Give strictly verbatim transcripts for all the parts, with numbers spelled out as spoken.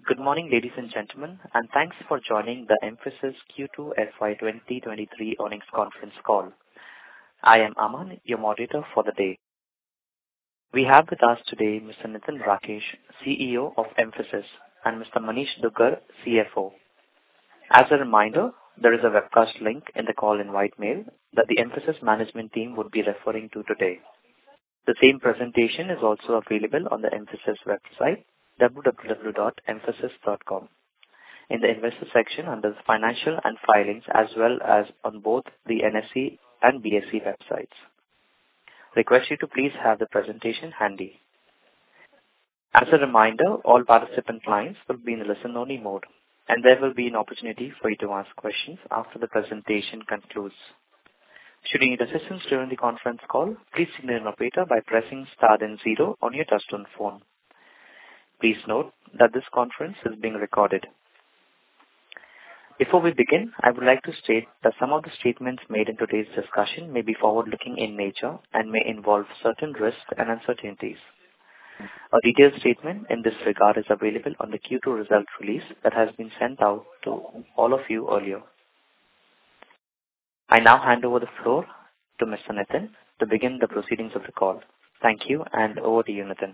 Good morning, ladies and gentlemen, and thanks for joining the Mphasis Q two F Y twenty twenty-three earnings conference call. I am Aman, your moderator for the day. We have with us today Mister Nitin Rakesh, C E O of Mphasis, and Mister Manish Dugar, C F O. As a reminder, there is a webcast link in the call invite mail that the Mphasis management team would be referring to today. The same presentation is also available on the Mphasis website, w w w dot mphasis dot com, in the investor section under the financial and filings, as well as on both the N S E and B S E websites. Request you to please have the presentation handy. As a reminder, all participant lines will be in listen-only mode, and there will be an opportunity for you to ask questions after the presentation concludes. Should you need assistance during the conference call, please signal an operator by pressing star then zero on your touchtone phone. Please note that this conference is being recorded. Before we begin, I would like to state that some of the statements made in today's discussion may be forward-looking in nature and may involve certain risks and uncertainties. A detailed statement in this regard is available on the Q two result release that has been sent out to all of you earlier. I now hand over the floor to Mister Nitin to begin the proceedings of the call. Thank you, and over to you, Nitin.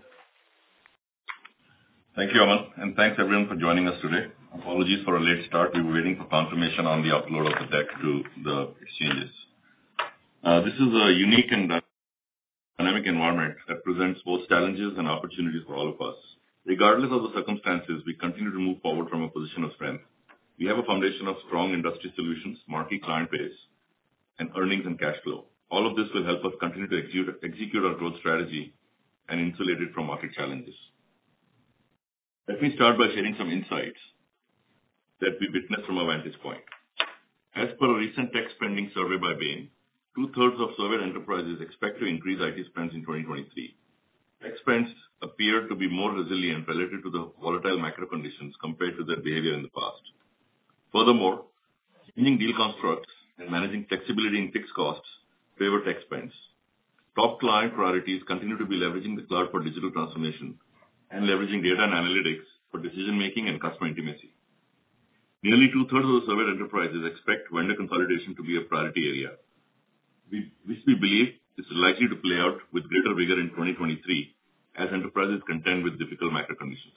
Thank you, Aman, and thanks everyone for joining us today. Apologies for a late start. We were waiting for confirmation on the upload of the deck to the exchanges. Uh, this is a unique and dynamic environment that presents both challenges and opportunities for all of us. Regardless of the circumstances, we continue to move forward from a position of strength. We have a foundation of strong industry solutions, marquee client base, and earnings and cash flow. All of this will help us continue to execute, execute our growth strategy and insulate it from market challenges. Let me start by sharing some insights that we witnessed from our vantage point. As per a recent tech spending survey by Bain, two-thirds of surveyed enterprises expect to increase I T spends in twenty twenty-three. Tech spends appear to be more resilient relative to the volatile macro conditions compared to their behavior in the past. Furthermore, changing deal constructs and managing flexibility in fixed costs favor tech spends. Top client priorities continue to be leveraging the cloud for digital transformation and leveraging data and analytics for decision-making and customer intimacy. Nearly two-thirds of the surveyed enterprises expect vendor consolidation to be a priority area, which we believe is likely to play out with greater vigor in twenty twenty-three as enterprises contend with difficult macro conditions.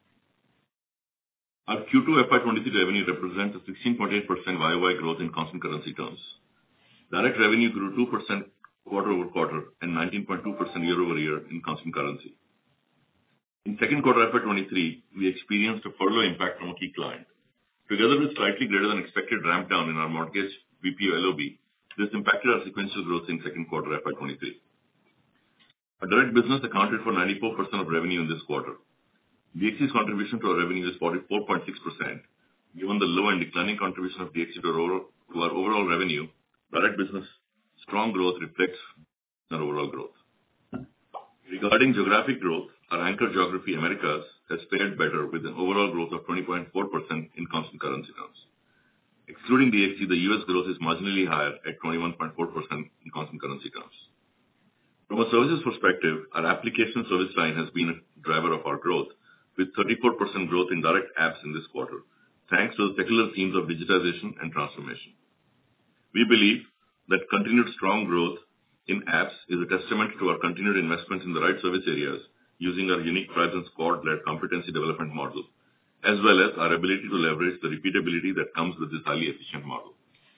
Our Q two F Y twenty-three revenue represents a sixteen point eight percent Y O Y growth in constant currency terms. Direct revenue grew two percent quarter-over-quarter and nineteen point two percent year-over-year in constant currency. In second quarter F Y twenty-three, we experienced a furlough impact from a key client. Together with slightly greater than expected ramp down in our mortgage B P O L O B, this impacted our sequential growth in second quarter F Y twenty-three. Our direct business accounted for ninety-four percent of revenue in this quarter. D X C's contribution to our revenue is forty-four point six percent. Given the low and declining contribution of D X C to our overall, to our overall revenue, direct business strong growth reflects our overall growth. Regarding geographic growth, our anchor geography, Americas, has fared better with an overall growth of twenty point four percent in constant currency terms. Excluding D X C, the U S growth is marginally higher at twenty-one point four percent in constant currency terms. From a services perspective, our application service line has been a driver of our growth, with thirty-four percent growth in direct apps in this quarter, thanks to the secular themes of digitization and transformation. We believe that continued strong growth in apps is a testament to our continued investments in the right service areas using our unique presence squad-led competency development model, as well as our ability to leverage the repeatability that comes with this highly efficient model.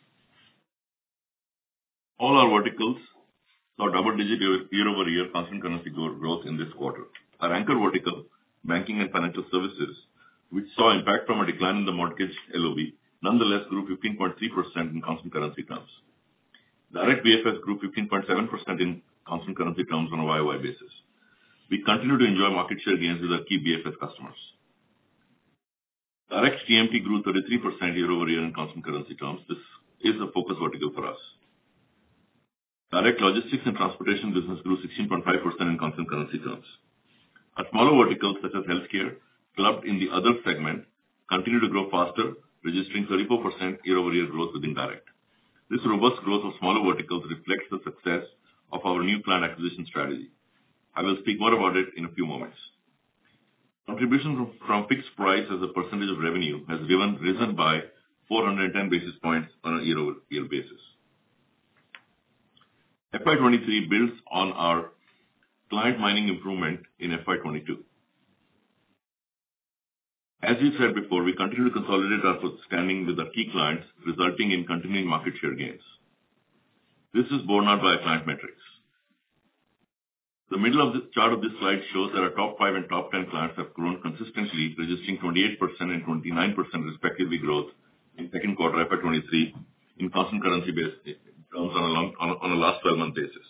All our verticals saw double-digit year-over-year constant currency growth in this quarter. Our anchor vertical, banking and financial services, which saw impact from a decline in the mortgage L O B, nonetheless grew fifteen point three percent in constant currency terms. Direct B F S grew fifteen point seven percent in constant currency terms on a Y O Y basis. We continue to enjoy market share gains with our key B F S customers. Direct T M T grew thirty-three percent year-over-year in constant currency terms. This is a focus vertical for us. Direct logistics and transportation business grew sixteen point five percent in constant currency terms. Our smaller verticals such as healthcare, clubbed in the other segment, continue to grow faster, registering thirty-four percent year-over-year growth within direct. This robust growth of smaller verticals reflects the success of our new client acquisition strategy. I will speak more about it in a few moments. Contribution from, from fixed price as a percentage of revenue has given, risen by four hundred ten basis points on a year-over-year basis. F Y twenty-three builds on our client mining improvement in F Y twenty-two. As we said before, we continue to consolidate our standing with our key clients, resulting in continuing market share gains. This is borne out by our client metrics. The middle of the chart of this slide shows that our top five and top ten clients have grown consistently, registering twenty-eight percent and twenty-nine percent respectively growth in second quarter F Y twenty-three in constant currency based terms on a, long, on a, on a last twelve month basis.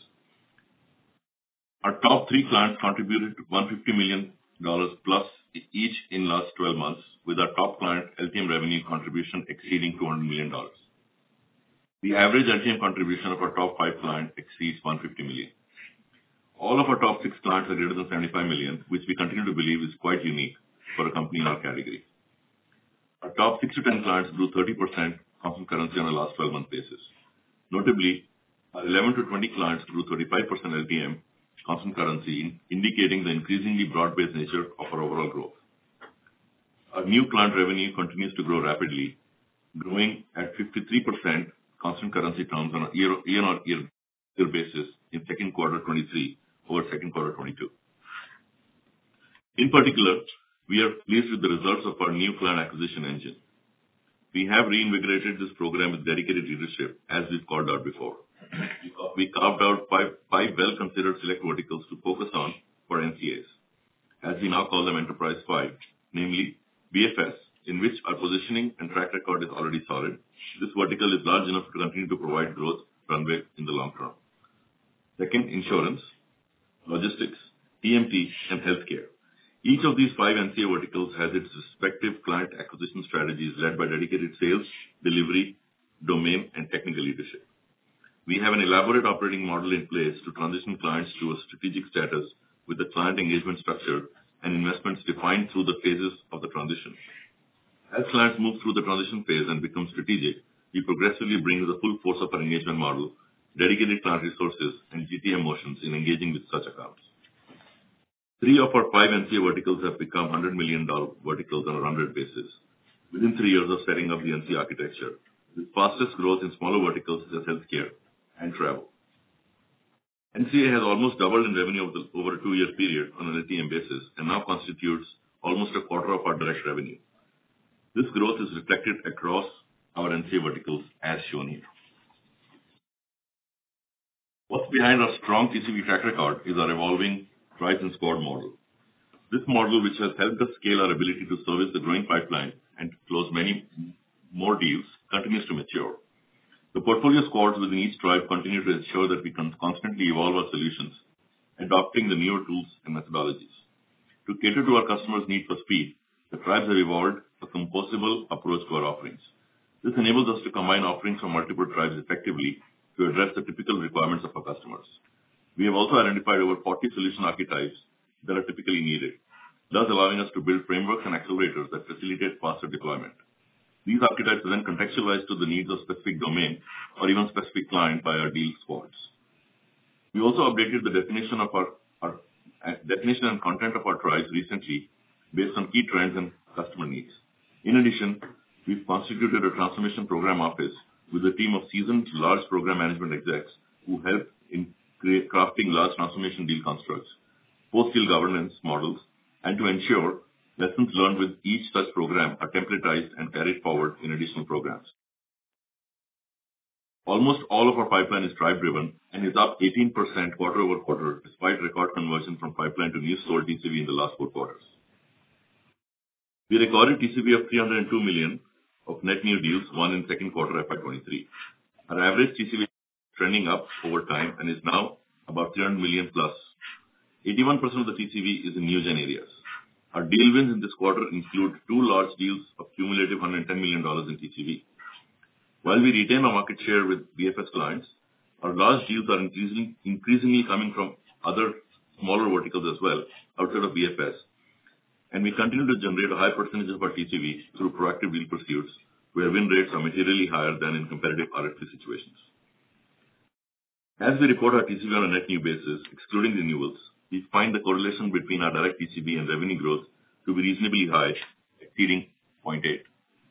Our top three clients contributed to one hundred fifty million dollars plus each in last twelve months, with our top client L T M revenue contribution exceeding two hundred million dollars. The average L T M contribution of our top five clients exceeds one hundred fifty million dollars. All of our top six clients are greater than seventy-five million dollars, which we continue to believe is quite unique for a company in our category. Our top six to ten clients grew thirty percent constant currency on a last twelve month basis. Notably, our eleven to twenty clients grew thirty-five percent L T M constant currency, indicating the increasingly broad-based nature of our overall growth. Our new client revenue continues to grow rapidly, growing at fifty-three percent constant currency terms on a year-on-year basis in second quarter twenty-three over second quarter twenty-two. In particular, we are pleased with the results of our new client acquisition engine. We have reinvigorated this program with dedicated leadership, as we've called out before. We carved out five, five well-considered select verticals to focus on for N C As, as we now call them Enterprise five, namely B F S, in which our positioning and track record is already solid. This vertical is large enough to continue to provide growth runway in the long term. Second, insurance, logistics, T M T, and healthcare. Each of these five N C A verticals has its respective client acquisition strategies led by dedicated sales, delivery, domain, and technical leadership. We have an elaborate operating model in place to transition clients to a strategic status with the client engagement structure and investments defined through the phases of the transition. As clients move through the transition phase and become strategic, we progressively bring the full force of our engagement model, dedicated client resources, and G T M motions in engaging with such accounts. Three of our five N C A verticals have become one hundred million dollars verticals on a run rate basis within three years of setting up the N C A architecture, with fastest growth in smaller verticals such as healthcare and travel. N C A has almost doubled in revenue over, the, over a two-year period on an L T M basis and now constitutes almost a quarter of our direct revenue. This growth is reflected across our N C A verticals as shown here. What's behind our strong T C V track record is our evolving Tribes and Squad model. This model, which has helped us scale our ability to service the growing pipeline and close many more deals, continues to mature. The portfolio squads within each tribe continue to ensure that we can constantly evolve our solutions, adopting the newer tools and methodologies. To cater to our customers' need for speed, the tribes have evolved a composable approach to our offerings. This enables us to combine offerings from multiple tribes effectively to address the typical requirements of our customers. We have also identified over forty solution archetypes that are typically needed, thus allowing us to build frameworks and accelerators that facilitate faster deployment. These archetypes are then contextualized to the needs of specific domain or even specific client by our deal squads. We also updated the definition of our, our uh, definition and content of our tribes recently based on key trends and customer needs. In addition, we've constituted a transformation program office with a team of seasoned large program management execs who help in create, crafting large transformation deal constructs, post-deal governance models, and to ensure lessons learned with each such program are templatized and carried forward in additional programs. Almost all of our pipeline is tribe-driven and is up eighteen percent quarter over quarter, despite record conversion from pipeline to new sold T C V in the last four quarters. We recorded T C V of three hundred two million dollars of net new deals won in second quarter F Y twenty-three. Our average T C V is trending up over time and is now about three hundred million dollars plus. eighty-one percent of the T C V is in new gen areas. Our deal wins in this quarter include two large deals of cumulative one hundred ten million dollars in T C V. While we retain our market share with B F S clients, our large deals are increasingly, increasingly coming from other smaller verticals as well, outside of B F S. And we continue to generate a high percentage of our T C V through proactive deal pursuits, where win rates are materially higher than in competitive R F P situations. As we report our T C V on a net new basis, excluding renewals, we find the correlation between our direct T C V and revenue growth to be reasonably high, exceeding zero point eight.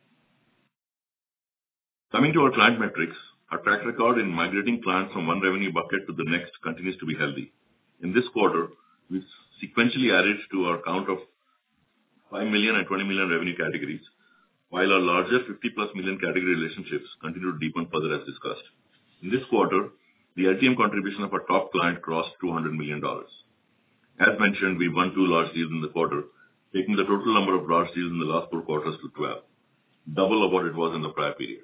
Coming to our client metrics, our track record in migrating clients from one revenue bucket to the next continues to be healthy. In this quarter, we sequentially added to our count of five million and twenty million revenue categories, while our larger fifty plus million category relationships continue to deepen further as discussed. In this quarter, the L T M contribution of our top client crossed two hundred million dollars. As mentioned, we won two large deals in the quarter, taking the total number of large deals in the last four quarters to twelve, double of what it was in the prior period.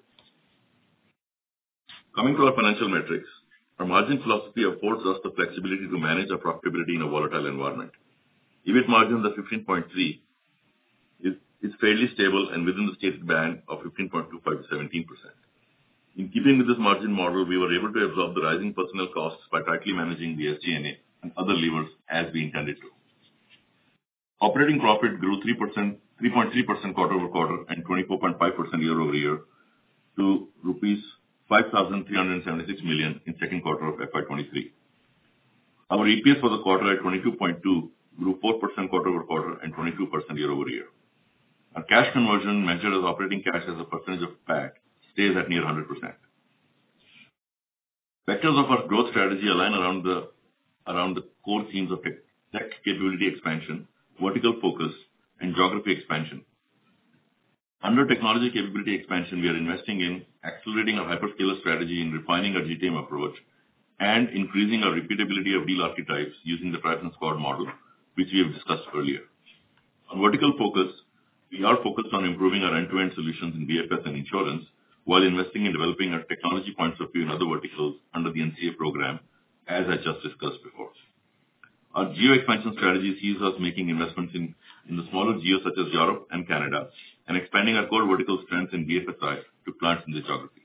Coming to our financial metrics, our margin philosophy affords us the flexibility to manage our profitability in a volatile environment. EBIT margins of fifteen point three is, is fairly stable and within the stated band of fifteen point two five to seventeen percent. In keeping with this margin model, we were able to absorb the rising personnel costs by tightly managing the S G and A and other levers as we intended to. Operating profit grew three percent, three point three percent quarter-over-quarter and twenty-four point five percent year-over-year to rupees five thousand three hundred seventy-six million in second quarter of F Y twenty-three. Our E P S for the quarter at twenty-two point two grew four percent quarter-over-quarter and twenty-two percent year-over-year. Our cash conversion, measured as operating cash as a percentage of P A T, stays at near one hundred percent. Vectors of our growth strategy align around the around the core themes of tech, tech capability expansion, vertical focus, and geography expansion. Under technology capability expansion, we are investing in accelerating our hyperscaler strategy in refining our G T M approach and increasing our repeatability of deal archetypes using the Triton Squad model, which we have discussed earlier. On vertical focus, we are focused on improving our end-to-end solutions in B F S and insurance while investing in developing our technology points of view in other verticals under the N C A program, as I just discussed before. Our geo expansion strategy sees us making investments in, in the smaller geos such as Europe and Canada and expanding our core vertical strengths in B F S I to clients in this geography.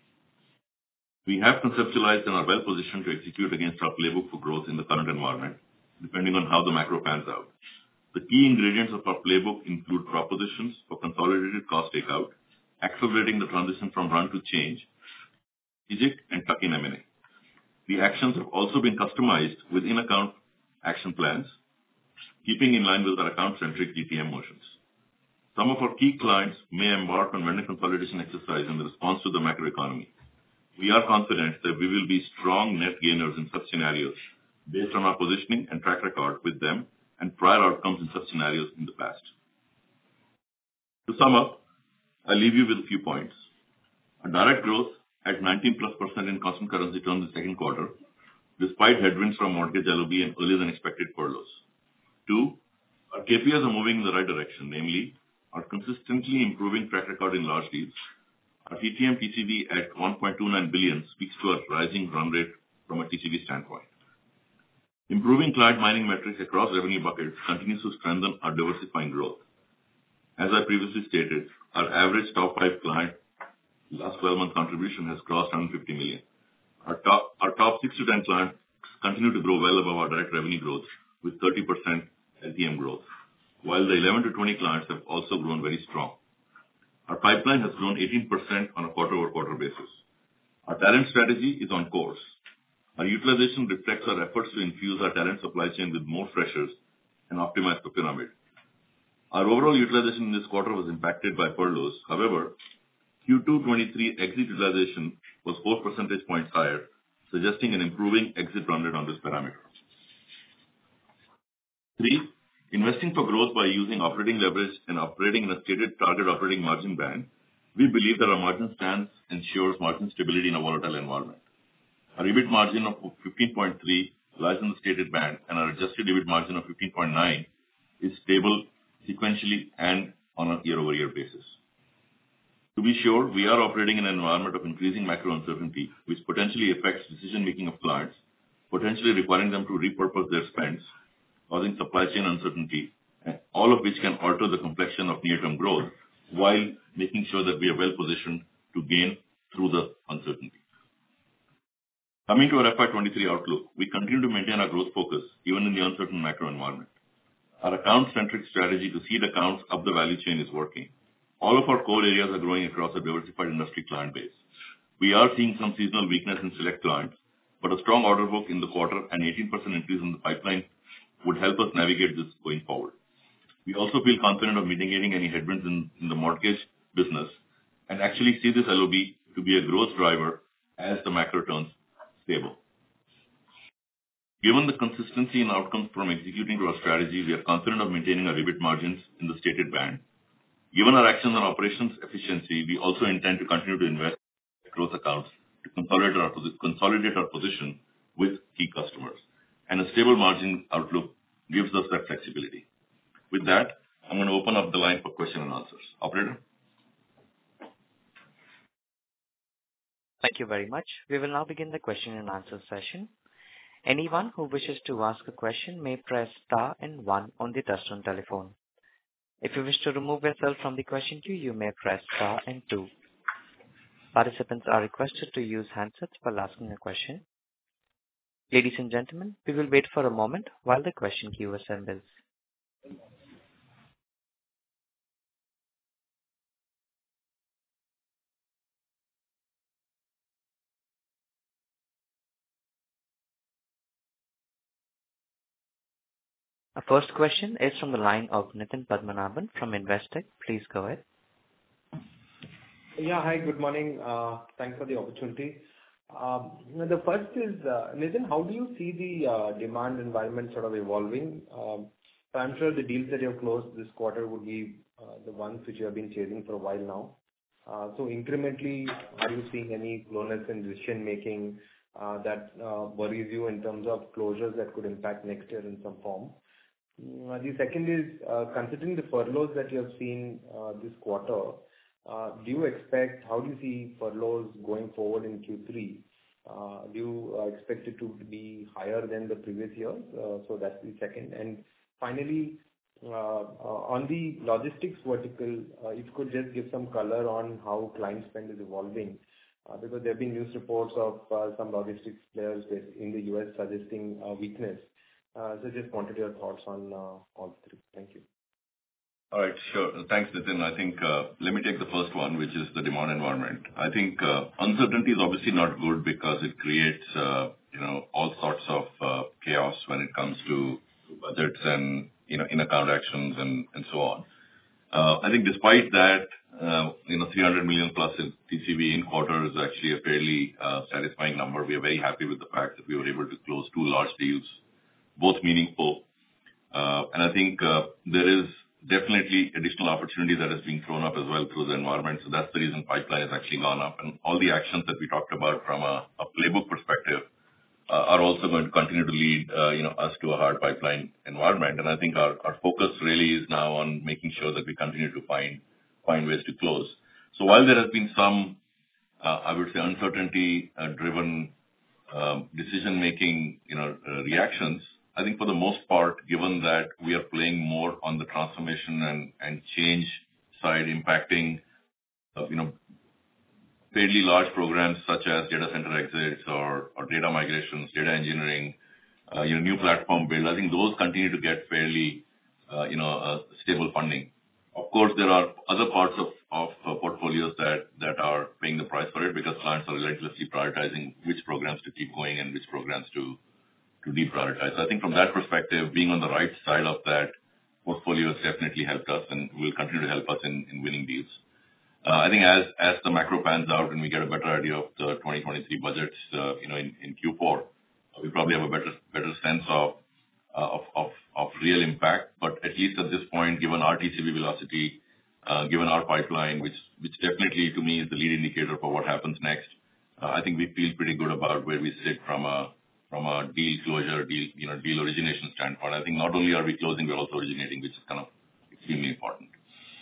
We have conceptualized and are well positioned to execute against our playbook for growth in the current environment, depending on how the macro pans out. The key ingredients of our playbook include propositions for consolidated cost takeout, accelerating the transition from run to change, strategic and tuck-in M and A. The actions have also been customized with in-account action plans, keeping in line with our account-centric G T M motions. Some of our key clients may embark on vendor consolidation exercise in response to the macroeconomy. We are confident that we will be strong net gainers in such scenarios based on our positioning and track record with them and prior outcomes in such scenarios in the past. To sum up, I'll leave you with a few points. Our direct growth at nineteen plus percent in constant currency terms in the second quarter, despite headwinds from mortgage L O B and earlier than expected furloughs. Two, our K P Is are moving in the right direction, namely, our consistently improving track record in large deals. Our T T M T C V at one point two nine billion speaks to our rising run rate from a T C V standpoint. Improving client mining metrics across revenue buckets continues to strengthen our diversifying growth. As I previously stated, our average top five client last twelve month contribution has crossed one hundred fifty million. Our top, our top six to ten clients continue to grow well above our direct revenue growth with thirty percent L T M growth, while the eleven to twenty clients have also grown very strong. Our pipeline has grown eighteen percent on a quarter-over-quarter basis. Our talent strategy is on course. Our utilization reflects our efforts to infuse our talent supply chain with more freshers and optimize the pyramid. Our overall utilization in this quarter was impacted by furloughs. However, Q two twenty-three exit utilization was four percentage points higher, suggesting an improving exit run rate on this parameter. Three, investing for growth by using operating leverage and operating in a stated target operating margin band, we believe that our margin stance ensures margin stability in a volatile environment. Our EBIT margin of fifteen point three lies in the stated band, and our adjusted EBIT margin of fifteen point nine is stable sequentially and on a year-over-year basis. To be sure, we are operating in an environment of increasing macro uncertainty, which potentially affects decision-making of clients, potentially requiring them to repurpose their spends, causing supply chain uncertainty, and all of which can alter the complexion of near-term growth while making sure that we are well positioned to gain through the uncertainty. Coming to our F Y twenty-three outlook, we continue to maintain our growth focus even in the uncertain macro environment. Our account-centric strategy to seed accounts up the value chain is working. All of our core areas are growing across a diversified industry client base. We are seeing some seasonal weakness in select clients, but a strong order book in the quarter and eighteen percent increase in the pipeline would help us navigate this going forward. We also feel confident of mitigating any headwinds in, in the mortgage business and actually see this L O B to be a growth driver as the macro turns stable. Given the consistency in outcomes from executing to our strategy, we are confident of maintaining our EBIT margins in the stated band. Given our actions on operations efficiency, we also intend to continue to invest in growth accounts to consolidate our, consolidate our position with key customers. And a stable margin outlook gives us that flexibility. With that, I'm going to open up the line for question and answers. Operator? Thank you very much. We will now begin the question and answer session. Anyone who wishes to ask a question may press star and one on the touchtone telephone. If you wish to remove yourself from the question queue, you may press star and two. Participants are requested to use handsets while asking a question. Ladies and gentlemen, we will wait for a moment while the question queue assembles. Our first question is from the line of Nitin Padmanabhan from Investec. Please go ahead. Yeah, hi, good morning. Uh, thanks for the opportunity. Um, the first is, uh, Nitin, how do you see the uh, demand environment sort of evolving? Um, so I'm sure the deals that you have closed this quarter would be uh, the ones which you have been chasing for a while now. Uh, so incrementally, are you seeing any slowness in decision making uh, that uh, worries you in terms of closures that could impact next year in some form? Uh, the second is, uh, considering the furloughs that you have seen uh, this quarter, uh, do you expect, how do you see furloughs going forward in Q three? Uh, do you uh, expect it to be higher than the previous years? Uh, so that's the second. And finally, uh, uh, on the logistics vertical, uh, if you could just give some color on how client spend is evolving, uh, because there have been news reports of uh, some logistics players in the U S suggesting uh, weakness. Uh, so just wanted your thoughts on uh, all three. Thank you. All right, sure. Thanks, Nitin. I think uh, let me take the first one, which is the demand environment. I think uh, uncertainty is obviously not good because it creates, uh, you know, all sorts of uh, chaos when it comes to budgets and, you know, in-account actions and, and so on. Uh, I think despite that, uh, you know, three hundred million plus in T C V in quarter is actually a fairly uh, satisfying number. We are very happy with the fact that we were able to close two large deals, both meaningful. Uh, and I think uh, there is definitely additional opportunity that is being thrown up as well through the environment. So that's the reason pipeline has actually gone up. And all the actions that we talked about from a, a playbook perspective uh, are also going to continue to lead, uh, you know, us to a hard pipeline environment. And I think our, our focus really is now on making sure that we continue to find, find ways to close. So while there has been some, uh, I would say uncertainty uh, driven um, decision making, you know, uh, reactions, I think for the most part, given that we are playing more on the transformation and, and change side impacting, uh, you know, fairly large programs such as data center exits or, or data migrations, data engineering, uh, you know, new platform build, I think those continue to get fairly, uh, you know, uh, stable funding. Of course, there are other parts of, of uh, portfolios that, that are paying the price for it because clients are relentlessly prioritizing which programs to keep going and which programs to to deprioritize. So I think from that perspective, being on the right side of that portfolio has definitely helped us and will continue to help us in, in winning deals. Uh, I think as, as the macro pans out and we get a better idea of the twenty twenty-three budgets, uh, you know, in, in Q four, we probably have a better, better sense of, uh, of, of, of real impact. But at least at this point, given our T C V velocity, uh, given our pipeline, which, which definitely to me is the lead indicator for what happens next, uh, I think we feel pretty good about where we sit from a, from a deal closure, deal, you know, deal origination standpoint. I think not only are we closing, we're also originating, which is kind of extremely important.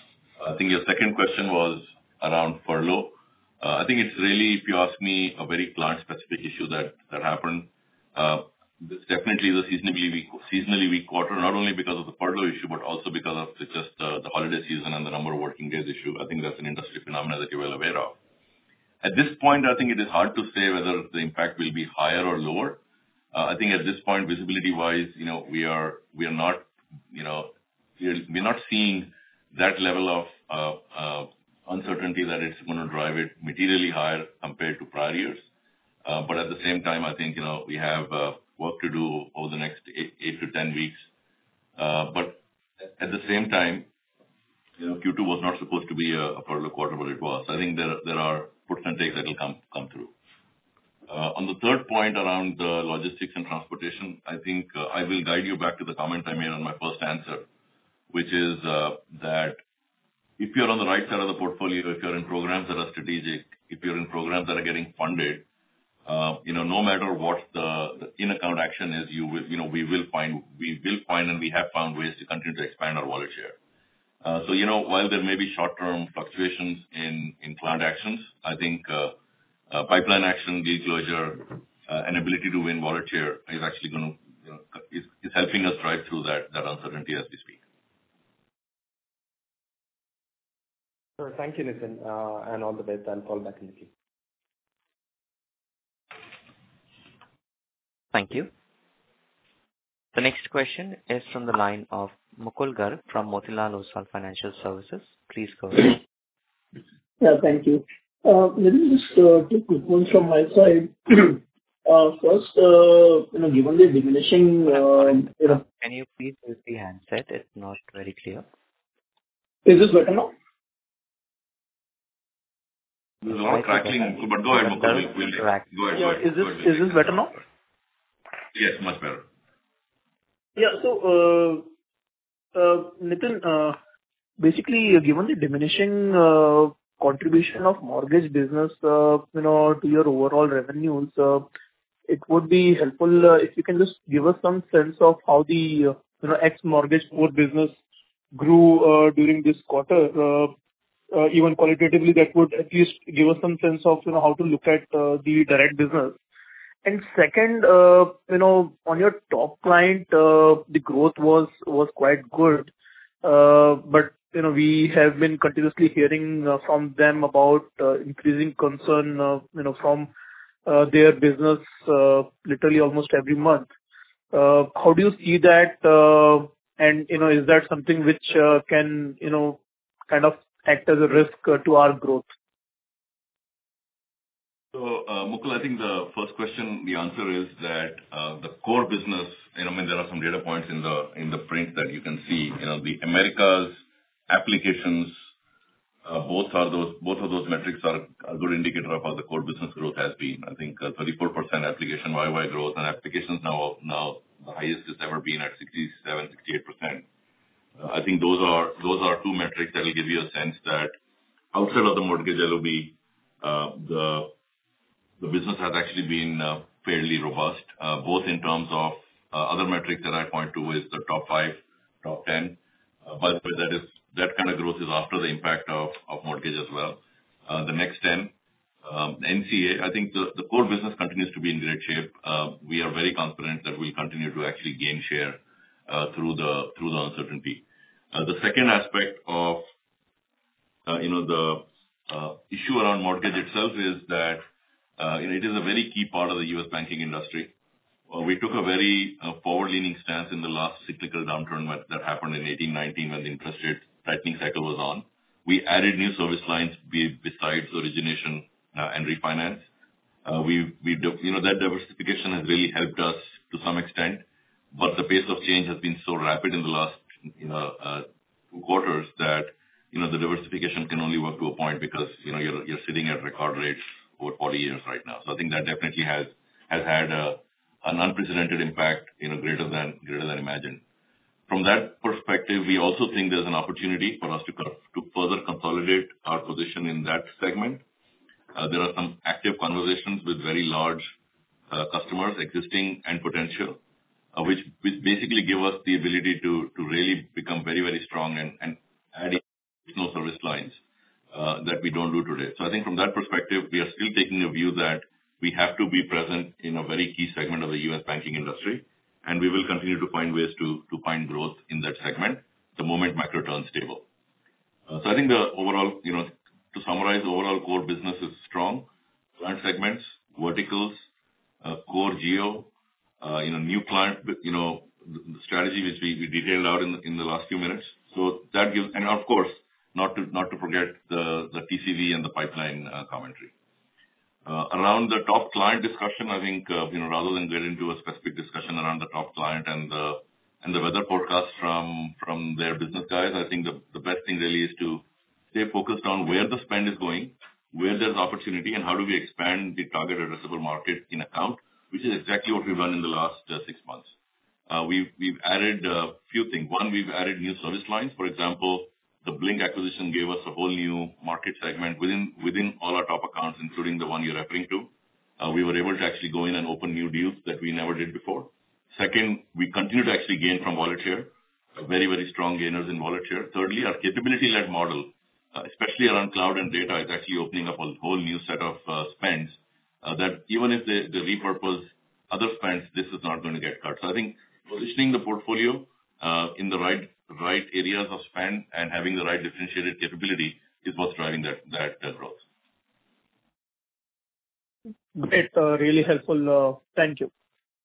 I think your second question was around furlough. Uh, I think it's really, if you ask me, a very client-specific issue that, that happened. Uh, this definitely is a seasonally weak, seasonally weak quarter, not only because of the furlough issue, but also because of the, just uh, the holiday season and the number of working days issue. I think that's an industry phenomenon that you're well aware of. At this point, I think it is hard to say whether the impact will be higher or lower. Uh, I think at this point, visibility-wise, you know, we are we are not, you know, we're, we're not seeing that level of uh, uh, uncertainty that it's going to drive it materially higher compared to prior years. Uh, but at the same time, I think, you know, we have uh, work to do over the next eight, eight to ten weeks. Uh, but At the same time, you know, Q two was not supposed to be a, a furlough quarter, but it was. I think there there are puts and takes that will come come through. Uh, on the third point around the logistics and transportation, I think uh, I will guide you back to the comment I made on my first answer, which is uh, that if you're on the right side of the portfolio, if you're in programs that are strategic, if you're in programs that are getting funded, uh, you know, no matter what the, the in-account action is, you will, you know, we will find, we will find, and we have found ways to continue to expand our wallet share. Uh, so, you know, while there may be short-term fluctuations in, in client actions, I think uh, uh, pipeline action, deal closure, uh, and ability to win wallet share is actually going to, you know, is, is helping us drive through that, that uncertainty as we speak. Sure. Thank you, Nitin, uh, and all the best. I'll call back in the queue. Thank you. The next question is from the line of Mukul Garg from Motilal Oswal Financial Services. Please go ahead. Yeah, thank you. Uh, Maybe just uh, two quick ones from my side. Uh, First, uh, you know, given the diminishing, uh, you know... Can you please use the handset? It's not very clear. Is this better now? There's a lot of crackling, but go ahead, Mukul. We'll, we'll, go ahead. Yeah, Go ahead. is this, Go ahead. is this better now? Yes, much better. Yeah. So, uh, uh, Nitin, uh, basically, uh, given the diminishing uh, contribution of mortgage business, uh, you know, to your overall revenues, uh, it would be helpful uh, if you can just give us some sense of how the, uh, you know, ex-mortgage core business grew uh, during this quarter. Uh, uh, even qualitatively, that would at least give us some sense of, you know, how to look at uh, the direct business. And second, uh, you know, on your top client, uh, the growth was was quite good. Uh, But, you know, we have been continuously hearing uh, from them about uh, increasing concern, uh, you know, from uh, their business, uh, literally almost every month. Uh, How do you see that? uh, And, you know, is that something which uh, can, you know, kind of act as a risk uh, to our growth? So, uh, Mukul, I think the first question, the answer is that uh, the core business, you know, I mean, there are some data points in the in the print that you can see. You know, the Americas applications, uh, both are those both of those metrics are a good indicator of how the core business growth has been. I think uh, thirty-four percent application Y Y growth, and applications now now the highest it's ever been at sixty-seven, sixty-eight percent. Uh, I think those are those are two metrics that will give you a sense that outside of the mortgage L O B, uh, the the business has actually been uh, fairly robust, uh, both in terms of uh, other metrics that I point to is the top five, top ten. Uh, By the way, that is that kind of growth is after the impact of of mortgage as well. Uh, The next ten, um, N C A, I think the the core business continues to be in great shape. Uh, We are very confident that we'll continue to actually gain share uh, through the through the uncertainty. Uh, The second aspect of uh, you know the uh, issue around mortgage itself is that Uh, you know, it is a very key part of the U S banking industry. Uh, we took a very uh, forward-leaning stance in the last cyclical downturn that, that happened in eighteen nineteen when the interest rate tightening cycle was on. We added new service lines be, besides origination uh, and refinance. Uh, we, we, you know, that diversification has really helped us to some extent, but the pace of change has been so rapid in the last, you know, uh, two quarters that, you know, the diversification can only work to a point because, you know, you're, you're sitting at record rates over forty years right now. So I think that definitely has has had a, an unprecedented impact, you know, greater than greater than imagined. From that perspective, we also think there's an opportunity for us to to further consolidate our position in that segment. Uh, there are some active conversations with very large uh, customers, existing and potential, uh, which which basically give us the ability to to really become very very strong and and add additional service lines. Uh, that we don't do today. So I think from that perspective, we are still taking a view that we have to be present in a very key segment of the U S banking industry, and we will continue to find ways to to find growth in that segment the moment macro turns stable. Uh, so I think the overall, you know, to summarize, the overall core business is strong. Client segments, verticals, uh, core geo, uh, you know, new client, you know, the strategy which we, we detailed out in in the last few minutes. So that gives, and of course, Not to not to forget the the T C V and the pipeline uh, commentary. Uh, around the top client discussion, I think uh, you know rather than get into a specific discussion around the top client and the and the weather forecast from from their business guys, I think the, the best thing really is to stay focused on where the spend is going, where there's opportunity, and how do we expand the target addressable market in account, which is exactly what we've done in the last uh, six months. Uh, we've we've added a few things. One, we've added new service lines. For example, the Blink acquisition gave us a whole new market segment within within all our top accounts, including the one you're referring to. Uh, we were able to actually go in and open new deals that we never did before. Second, we continue to actually gain from wallet share, uh, very, very strong gainers in wallet share. Thirdly, our capability-led model, uh, especially around cloud and data, is actually opening up a whole new set of uh, spends uh, that even if they, they repurpose other spends, this is not going to get cut. So I think positioning the portfolio uh, in the right right areas of spend and having the right differentiated capability is what's driving that that uh, growth. Great. Uh, really helpful. Uh, thank you.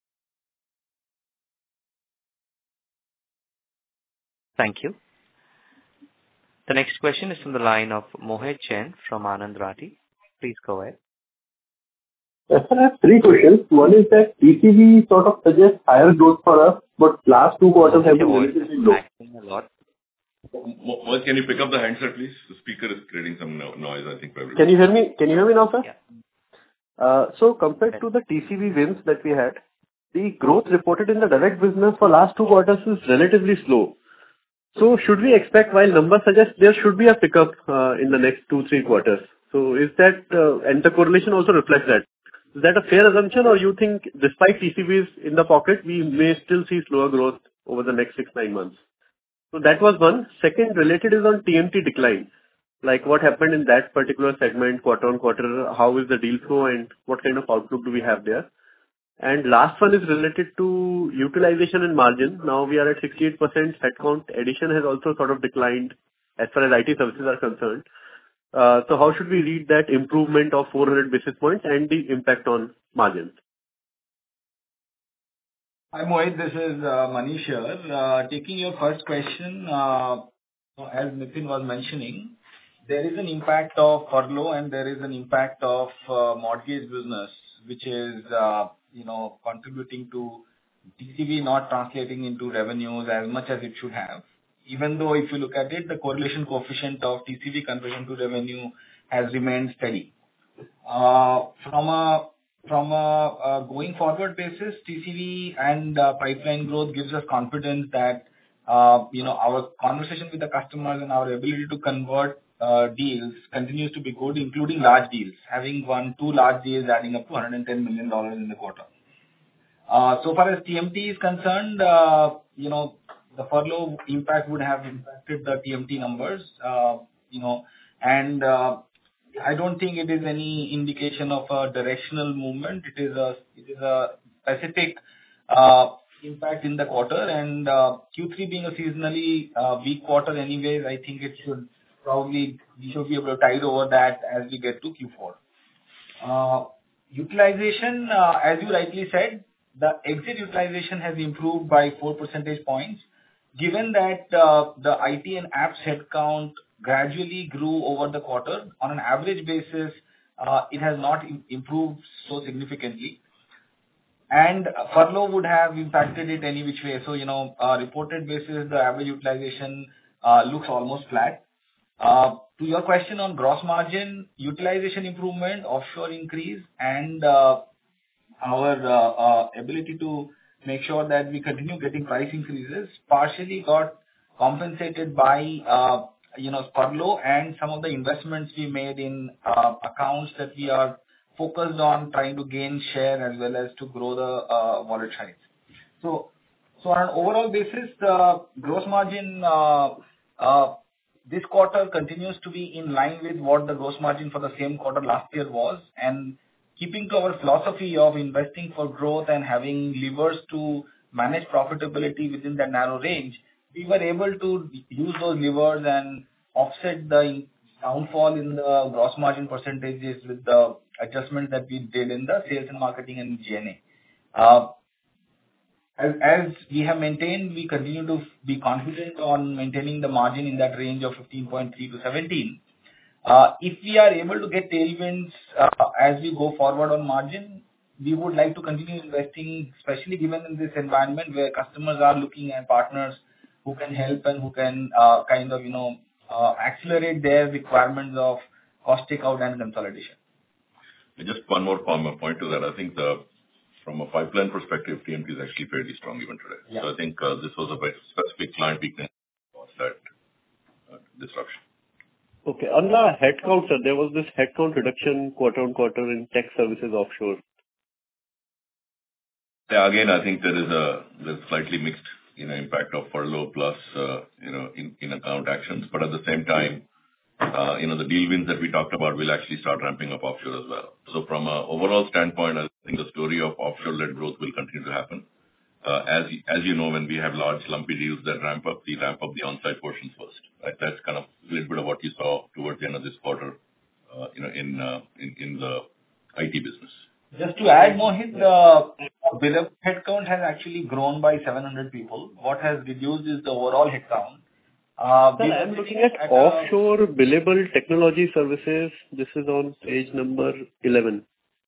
Thank you. The next question is from the line of Mohit Jain from Anand Rathi. Please go ahead. Yes, sir, I have three questions. One is that T C V sort of suggests higher growth for us, but last two quarters have been relatively low. A lot. Mohit, can you pick up the handset, please? The speaker is creating some no- noise, I think. Probably. Can you hear me? Can you hear me now, sir? Yeah. Uh, so compared to the T C V wins that we had, the growth reported in the direct business for last two quarters is relatively slow. So should we expect, while numbers suggest there should be a pickup uh, in the next two, three quarters? So is that, uh, and the correlation also reflects that. Is that a fair assumption, or you think despite T C Vs in the pocket, we may still see slower growth over the next six, nine months? So that was one. Second, related is on T M T decline. Like what happened in that particular segment quarter on quarter, how is the deal flow and what kind of outlook do we have there? And last one is related to utilization and margin. Now we are at sixty-eight percent. Headcount addition has also sort of declined as far as I T services are concerned. Uh, so how should we read that improvement of four hundred basis points and the impact on margins? Hi, Mohit. This is uh, Manish here. Uh, taking your first question, uh, as Nitin was mentioning, there is an impact of furlough and there is an impact of uh, mortgage business, which is, uh, you know, contributing to T C V not translating into revenues as much as it should have. Even though if you look at it, the correlation coefficient of T C V conversion to revenue has remained steady. Uh, from a from a, a going forward basis, T C V and uh, pipeline growth gives us confidence that uh, you know our conversation with the customers and our ability to convert uh, deals continues to be good, including large deals. Having won two large deals adding up to one hundred ten million dollars in the quarter. Uh, so far as T M T is concerned, uh, you know the furlough impact would have impacted the T M T numbers, uh, you know, and uh, I don't think it is any indication of a directional movement. It is a it is a specific uh, impact in the quarter, and uh, Q three being a seasonally uh, weak quarter anyways, I think it should probably, we should be able to tide over that as we get to Q four. Uh, utilization, uh, as you rightly said, the exit utilization has improved by four percentage points. Given that uh, the I T and apps headcount gradually grew over the quarter, on an average basis, uh, it has not im- improved so significantly. And furlough would have impacted it any which way. So, you know, uh, reported basis, the average utilization uh, looks almost flat. Uh, to your question on gross margin, utilization improvement, offshore increase, and uh, our uh, uh, ability to make sure that we continue getting price increases partially got compensated by, uh, you know, furlough and some of the investments we made in uh, accounts that we are focused on trying to gain share as well as to grow the uh, wallet size. So, so on an overall basis, the gross margin uh, uh, this quarter continues to be in line with what the gross margin for the same quarter last year was, and keeping to our philosophy of investing for growth and having levers to manage profitability within that narrow range, we were able to use those levers and offset the downfall in the gross margin percentages with the adjustments that we did in the sales and marketing and G N A. Uh, as, as we have maintained, we continue to be confident on maintaining the margin in that range of fifteen point three to seventeen. Uh, if we are able to get tailwinds uh, as we go forward on margin, we would like to continue investing, especially given in this environment where customers are looking at partners who can help and who can uh, kind of, you know, uh, accelerate their requirements of cost takeout and consolidation. Just one more point to that. I think the, from a pipeline perspective, T M T is actually fairly strong even today. Yeah. So I think uh, this was a very specific client weakness was that uh, disruption. Okay. On the headcount, sir, there was this headcount reduction quarter-on-quarter in tech services offshore. Yeah, again, I think there is a there's slightly mixed, you know, impact of furlough plus, uh, you know, in, in account actions. But at the same time, uh, you know, the deal wins that we talked about will actually start ramping up offshore as well. So from an overall standpoint, I think the story of offshore-led growth will continue to happen. Uh, as as you know, when we have large lumpy deals that ramp up, we ramp up the on-site portions first. Right? That's kind of a little bit of what you saw towards the end of this quarter, uh, you know, in, uh, in in the I T business. Just to add, Mohit, the billable headcount has actually grown by seven hundred people. What has reduced is the overall headcount. Uh, Sir, I'm looking at, at offshore a... billable technology services. This is on page number eleven.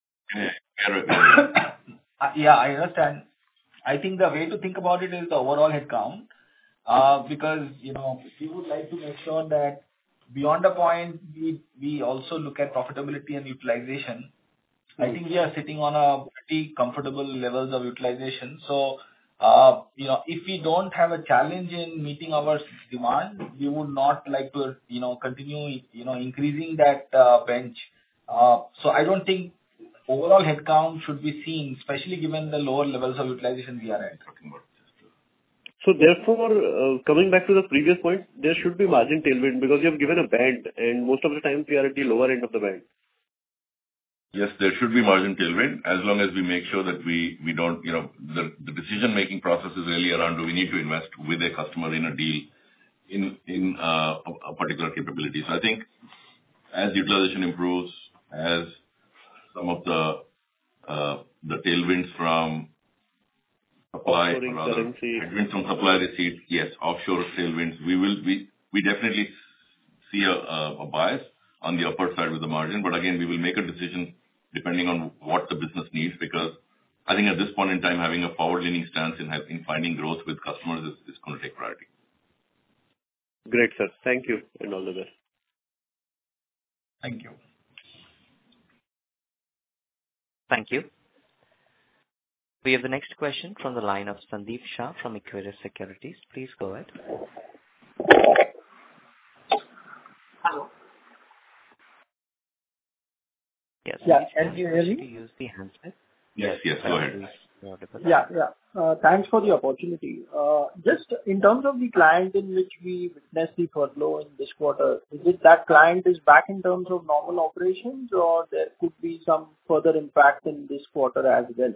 Yeah, I understand. I think the way to think about it is the overall headcount, uh, because, you know, we would like to make sure that beyond a point, we we also look at profitability and utilization. Mm-hmm. I think we are sitting on a pretty comfortable levels of utilization. So, uh, you know, if we don't have a challenge in meeting our demand, we would not like to, you know, continue, you know, increasing that uh, bench. Uh, so I don't think overall headcount should be seen, especially given the lower levels of utilization we are at. So therefore, uh, coming back to the previous point, there should be margin tailwind because you have given a band and most of the time we are at the lower end of the band. Yes, there should be margin tailwind as long as we make sure that we, we don't, you know, the, the decision-making process is really around do we need to invest with a customer in a deal in, in uh, a, a particular capability. So I think as utilization improves, as some of the uh, the tailwinds from supply or rather headwinds from supply receipts, yes, offshore tailwinds, we will we we definitely see a, a, a bias on the upper side with the margin. But again, we will make a decision depending on what the business needs, because I think at this point in time, having a forward-leaning stance in, in finding growth with customers is, is going to take priority. Great, sir. Thank you and all the best. Thank you. Thank you. We have the next question from the line of Sandeep Shah from Equirus Securities. Please go ahead. Hello. Yes. Yeah. Can you hear me? To use the handset. Yes. Yes. Go ahead. Yeah. Yeah. Uh, thanks for the opportunity. Uh, just in terms of the client in which we witnessed the furlough in this quarter, is it that client is back in terms of normal operations, or there could be some further impact in this quarter as well?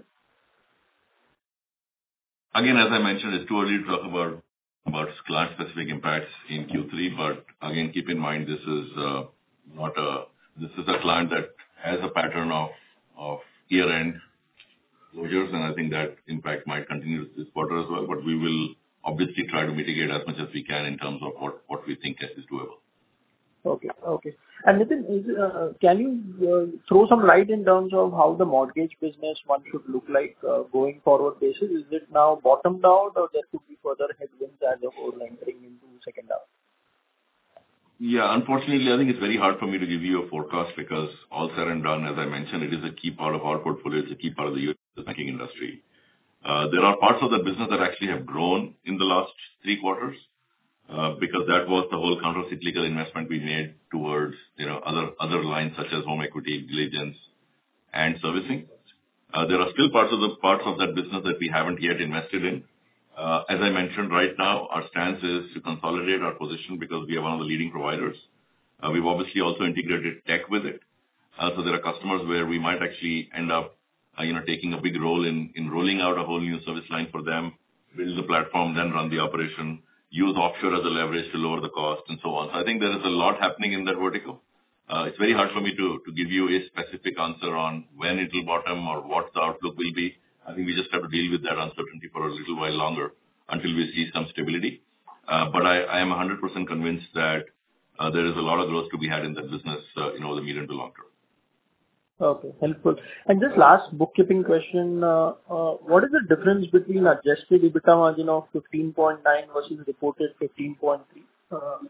Again, as I mentioned, it's too early to talk about about client-specific impacts in Q three, but again, keep in mind this is uh, not a this is a client that has a pattern of of year-end closures, and I think that impact might continue this quarter as well. But we will obviously try to mitigate as much as we can in terms of what what we think is doable. Okay. Okay. And Nitin, is, uh, can you uh, throw some light in terms of how the mortgage business one should look like uh, going forward basis? Is it now bottomed out, or there could be further headwinds as a whole entering into second half? Yeah, unfortunately, I think it's very hard for me to give you a forecast because all said and done, as I mentioned, it is a key part of our portfolio. It's a key part of the U S banking industry. Uh, there are parts of the business that actually have grown in the last three quarters. Uh, because that was the whole counter-cyclical investment we made towards, you know, other other lines such as home equity, diligence, and servicing. Uh, there are still parts of the parts of that business that we haven't yet invested in. Uh, as I mentioned, right now our stance is to consolidate our position because we are one of the leading providers. Uh, we've obviously also integrated tech with it, uh, so there are customers where we might actually end up, uh, you know, taking a big role in in rolling out a whole new service line for them, build the platform, then run the operation. Use offshore as a leverage to lower the cost and so on. So I think there is a lot happening in that vertical. Uh, it's very hard for me to, to give you a specific answer on when it will bottom or what the outlook will be. I think we just have to deal with that uncertainty for a little while longer until we see some stability. Uh, but I, I am one hundred percent convinced that uh, there is a lot of growth to be had in that business, uh, you know, the medium to long term. Okay, helpful. And just last bookkeeping question, uh, uh, what is the difference between adjusted EBITDA margin of fifteen point nine versus reported fifteen point three? Uh,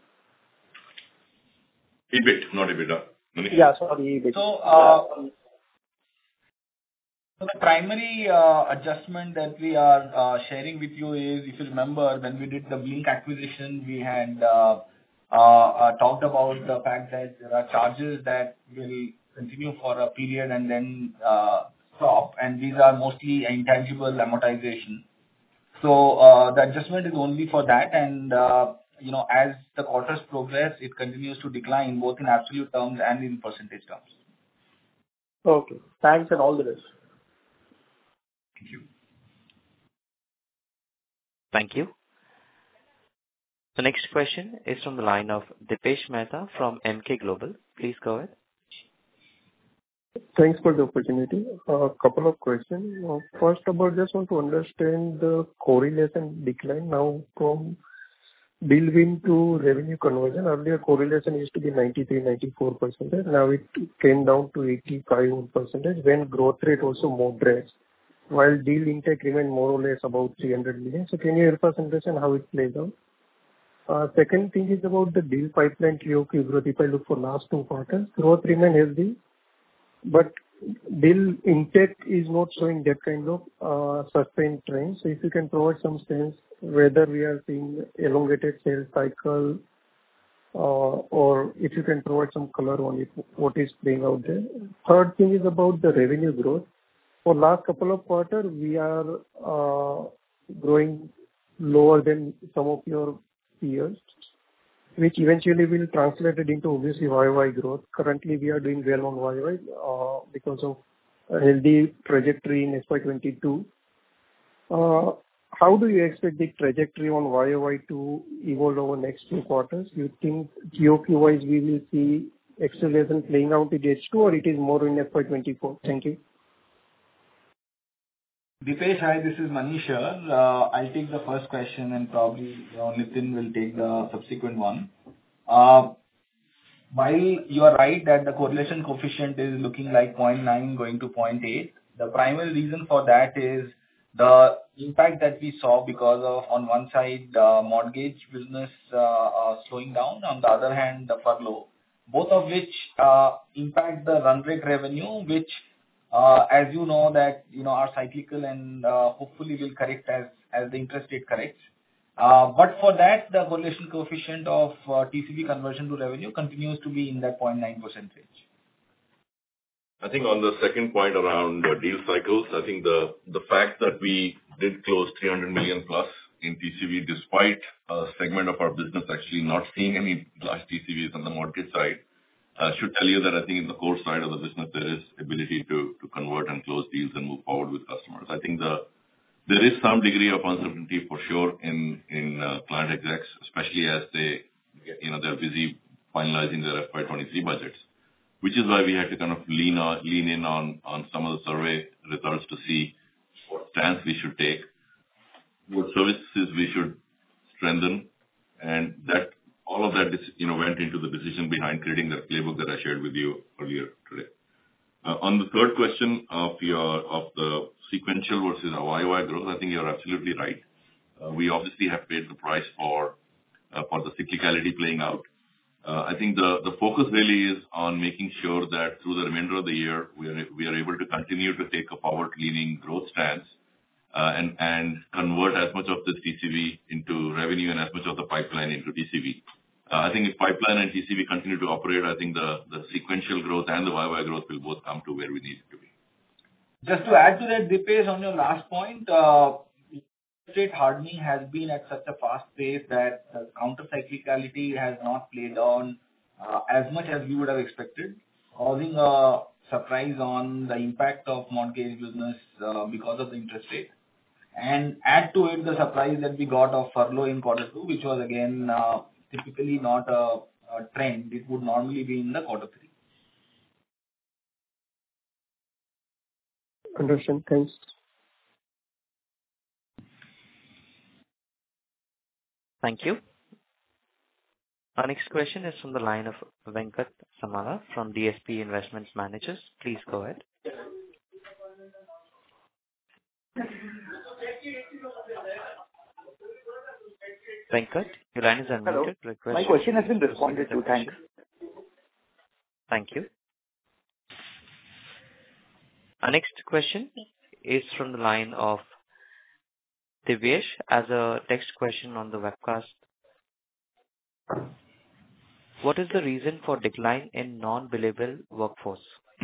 EBIT, not EBITDA. Manish? Yeah, sorry, EBIT. So, uh, so the primary uh, adjustment that we are uh, sharing with you is, if you remember, when we did the Blink acquisition, we had uh, uh, uh, talked about the fact that there are charges that will continue for a period and then uh, stop, and these are mostly intangible amortization. So uh, the adjustment is only for that, and uh, you know, as the quarters progress, it continues to decline both in absolute terms and in percentage terms. Okay, thanks and all the best. Thank you. Thank you. The next question is from the line of Dipesh Mehta from Emkay Global. Please go ahead. Thanks for the opportunity. A couple of questions. Uh, First of all, just want to understand the correlation decline now from deal win to revenue conversion. Earlier, correlation used to be ninety-three, ninety-four percent. Now it came down to eighty-five percent when growth rate also moderates, while deal intake remain more or less about three hundred million. So can you help us understand how it plays out? Uh, Second thing is about the deal pipeline Q O Q growth. If I look for last two quarters, growth remain healthy, but deal intake is not showing that kind of uh, sustained trend. So if you can provide some sense whether we are seeing elongated sales cycle, uh, or if you can provide some color on it, what is playing out there. Third thing is about the revenue growth. For last couple of quarters, we are uh, growing lower than some of your peers, which eventually will translate it into obviously Y O Y growth. Currently, we are doing well on Y O Y uh, because of a healthy trajectory in S Y twenty-two. Uh, How do you expect the trajectory on Y O Y to evolve over next two quarters? You think Q O Q-wise we will see acceleration playing out in H two, or it is more in F Y twenty-four? Thank you. Dipesh, hi, this is Manish here. Uh, I'll take the first question and probably you know, Nitin will take the subsequent one. Uh, while you are right that the correlation coefficient is looking like zero point nine going to zero point eight, the primary reason for that is the impact that we saw because of, on one side, uh, mortgage business uh, uh, slowing down, on the other hand, the furlough, both of which uh, impact the run rate revenue, which Uh, as you know that, you know, are cyclical and uh, hopefully will correct as, as the interest rate corrects. Uh, but for that, the correlation coefficient of uh, T C V conversion to revenue continues to be in that zero point nine percent range. I think on the second point around uh, deal cycles, I think the the fact that we did close three hundred million plus in T C V, despite a segment of our business actually not seeing any large T C Vs on the mortgage side, Uh, should tell you that I think in the core side of the business, there is ability to to convert and close deals and move forward with customers. I think the there is some degree of uncertainty for sure in in uh, client execs, especially as they, you know, they're busy finalizing their F Y twenty-three budgets, which is why we had to kind of lean on lean in on on some of the survey results to see what stance we should take, what services we should strengthen, and that all of that, you know, went into the decision behind creating that playbook that I shared with you earlier today. Uh, on the third question of your of the sequential versus Y O Y growth, I think you're absolutely right. Uh, we obviously have paid the price for uh, for the cyclicality playing out. Uh, I think the the focus really is on making sure that through the remainder of the year we are we are able to continue to take a forward-leaning growth stance uh, and and convert as much of this T C V into revenue and as much of the pipeline into T C V. Uh, I think if pipeline and T C V continue to operate, I think the, the sequential growth and the Y O Y growth will both come to where we need it to be. Just to add to that, Dipesh, on your last point, uh, interest rate hardening has been at such a fast pace that the counter cyclicality has not played on uh, as much as we would have expected, causing a surprise on the impact of mortgage business uh, because of the interest rate. And add to it the surprise that we got of furlough in quarter two, which was again uh, typically not a, a trend. It would normally be in the quarter three. Understand. Thanks. Thank you. Our next question is from the line of Venkat Samala from D S P Investment Managers. Please go ahead. Venkat, your line is unmuted. Hello. Request My question has been responded to. Thanks. Thank you. Our next question is from the line of Divyesh as a text question on the webcast. What is the reason for decline in non-billable workforce?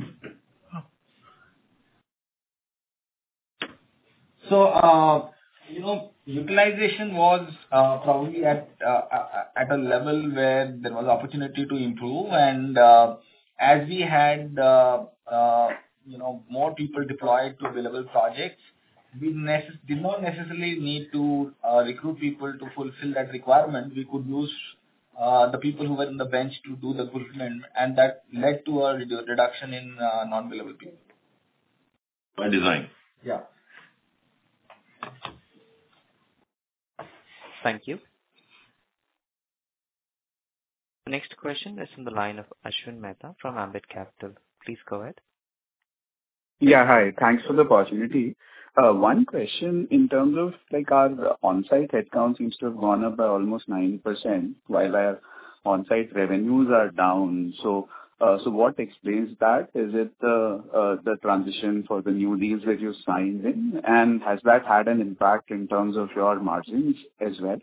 So, uh, you know, utilization was uh, probably at uh, at a level where there was opportunity to improve, and uh, as we had uh, uh, you know more people deployed to billable projects, we necess- did not necessarily need to uh, recruit people to fulfill that requirement. We could use uh, the people who were in the bench to do the fulfillment, and that led to a redu- reduction in uh, non-billable people. By design. Yeah. Thank you. The next question is from the line of Ashwin Mehta from Ambit Capital. Please go ahead. Yeah, hi. Thanks for the opportunity. Uh, One question in terms of like our on-site headcount seems to have gone up by almost nine percent while our on-site revenues are down. So, uh, so what explains that? Is it the uh, the transition for the new deals that you signed in? And has that had an impact in terms of your margins as well?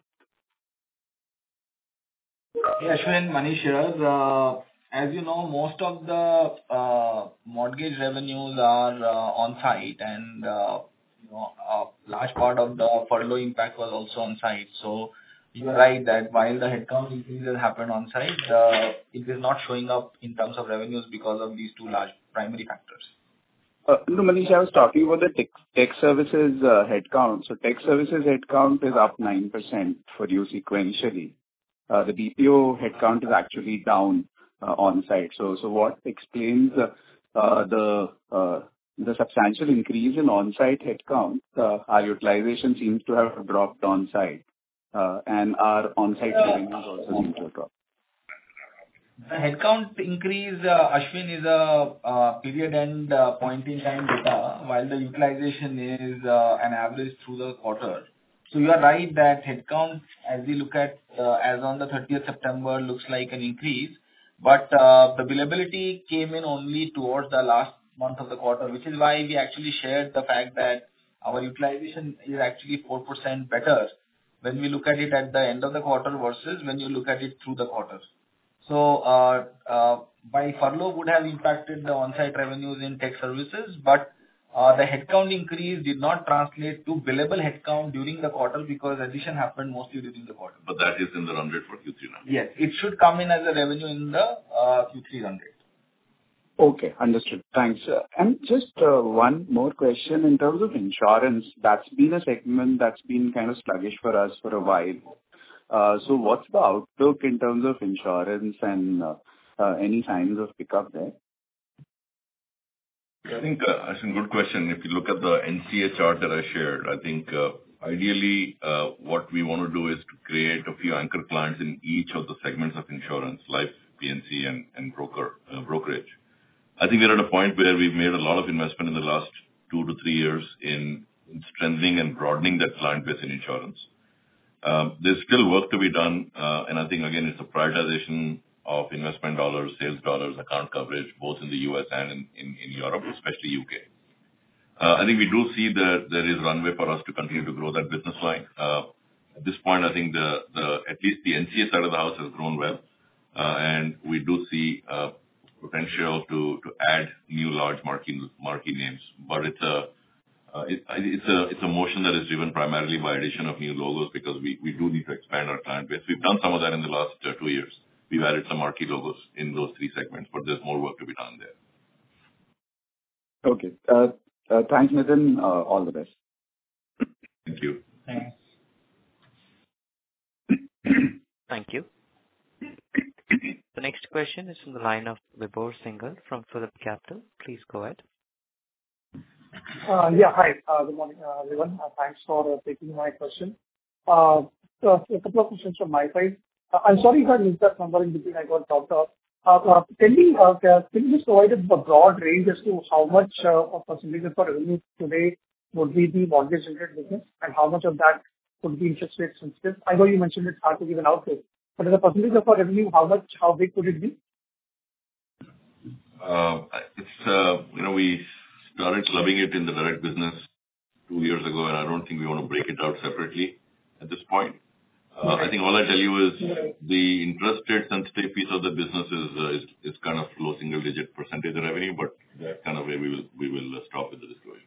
Yeah, Ashwin, Manish here. Uh, As you know, most of the uh, mortgage revenues are uh, on-site, and uh, you know, a large part of the furlough impact was also on-site. So you're right that while the headcount increases happened on-site, uh, it is not showing up in terms of revenues because of these two large primary factors. Uh, No, Manish, I was talking about the tech tech services uh, headcount. So tech services headcount is up nine percent for you sequentially. Uh, The B P O headcount is actually down uh, on-site. So so what explains uh, uh, the uh, the substantial increase in on-site headcount? Uh, Our utilization seems to have dropped on-site, uh, and our on-site revenues also seem to have dropped. The headcount increase, uh, Ashwin, is a uh, period end uh, point in time data, while the utilization is uh, an average through the quarter. So you are right that headcount, as we look at uh, as on the thirtieth September, looks like an increase, but uh, the billability came in only towards the last month of the quarter, which is why we actually shared the fact that our utilization is actually four percent better when we look at it at the end of the quarter versus when you look at it through the quarter. So, uh, uh, by furlough would have impacted the on-site revenues in tech services, but uh, the headcount increase did not translate to billable headcount during the quarter because addition happened mostly during the quarter. But that is in the run rate for Q three now. Yes, it should come in as a revenue in the uh, Q three run rate. Okay, understood. Thanks. Uh, And just uh, one more question in terms of insurance. That's been a segment that's been kind of sluggish for us for a while. Uh, So what's the outlook in terms of insurance and uh, uh, any signs of pickup there? I think, uh, Ashwin, good question. If you look at the N C A chart that I shared, I think uh, ideally uh, what we want to do is to create a few anchor clients in each of the segments of insurance, life, P and C, and, and broker uh, brokerage. I think we're at a point where we've made a lot of investment in the last two to three years in strengthening and broadening that client base in insurance. Um, There's still work to be done, uh, and I think, again, it's a prioritization of investment dollars, sales dollars, account coverage, both in the U S and in in in Europe, especially U K. Uh, I think we do see that there is runway for us to continue to grow that business line. Uh, At this point, I think the the at least the N C A side of the house has grown well, uh, and we do see uh, potential to to add new large marquee marquee names. But it's a Uh, it, it's a it's a motion that is driven primarily by addition of new logos because we, we do need to expand our client base. We've done some of that in the last uh, two years. We've added some marquee logos in those three segments, but there's more work to be done there. Okay. Uh, uh, Thanks, Nitin. Uh, All the best. Thank you. Thanks. Thank you. The next question is from the line of Vibhor Singhal from Phillip Capital. Please go ahead. Uh, Yeah, hi. Uh, Good morning, uh, everyone. Uh, Thanks for uh, taking my question. Uh, so A couple of questions from my side. I'm sorry if I missed that number in between. I got dropped off. Uh, uh, Can we, uh, ca- can you just provide a broad range as to how much uh, of percentage of our revenue today would be the mortgage-related business, and how much of that would be interest rate sensitive? I know you mentioned it's hard to give an outlook, but as a percentage of our revenue, how much, how big could it be? Uh, It's, uh, you know, we started clubbing it in the direct business two years ago, and I don't think we want to break it out separately at this point. Uh, I think all I tell you is the interest rate sensitive piece of the business is uh, is is kind of low single digit percentage of revenue, but that's kind of where we will we will uh, stop with the disclosure.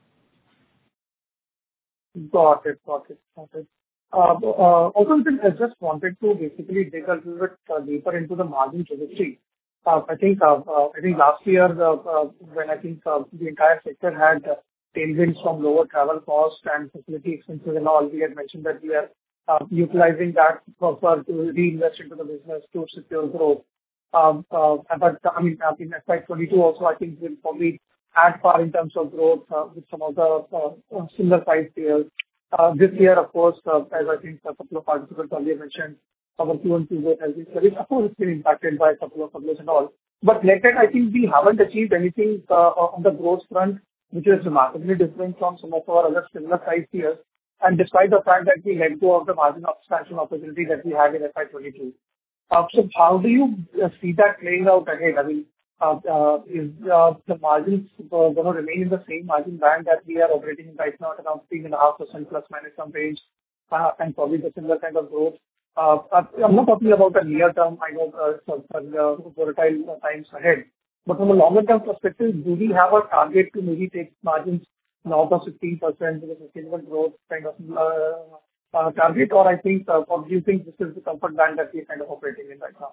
Got it. Got it. Got it. Uh, uh, Also, I just wanted to basically dig a little bit uh, deeper into the margin trajectory. Uh, I think uh, uh, I think last year, uh, uh, when I think uh, the entire sector had uh, tailwinds from lower travel costs and facility expenses and all, we had mentioned that we are uh, utilizing that for for to reinvest into the business to secure growth. Um, uh, But I mean, uh, in F Y twenty-two also, I think we'll probably add far in terms of growth uh, with some of the uh, uh, similar size peers. Uh, This year, of course, uh, as I think a couple of participants earlier mentioned, our Q one Q growth has been very, of course, it's been impacted by a couple of furloughs and all. But net, I think we haven't achieved anything uh, on the growth front, which is remarkably different from some of our other similar size peers. And despite the fact that we let go of the margin expansion opportunity that we had in F Y twenty-two. Uh, So how do you uh, see that playing out ahead? I mean, uh, uh, is uh, the margins uh, going to remain in the same margin band that we are operating in right now at around three point five percent plus minus some range, uh, and probably the similar kind of growth? Uh, uh, I'm not talking about the near term. I know uh, some some, uh, volatile times ahead. But from a longer term perspective, do we have a target to maybe take margins north of sixteen percent with a sustainable growth kind of uh, uh, target? Or I think, uh, or do you think this is the comfort band that we're kind of operating in right now?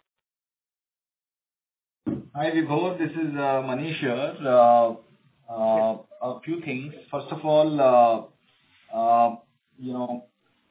Hi, Vibhor. This is uh, Manish here. Uh, uh, A few things. First of all, uh, uh, you know,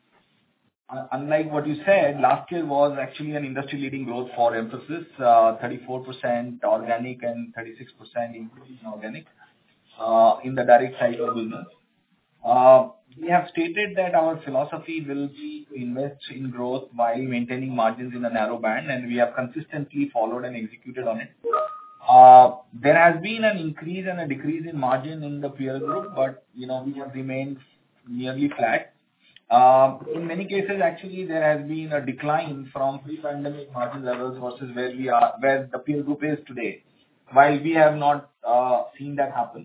un- unlike what you said, last year was actually an industry-leading growth for Mphasis, uh, thirty-four percent organic and thirty-six percent increase in organic uh, in the direct side of business. Uh, We have stated that our philosophy will be to invest in growth while maintaining margins in a narrow band, and we have consistently followed and executed on it. Uh, There has been an increase and a decrease in margin in the peer group, but, you know, we have remained nearly flat. Uh, In many cases, actually, there has been a decline from pre-pandemic margin levels versus where we are, where the peer group is today, while we have not uh, seen that happen.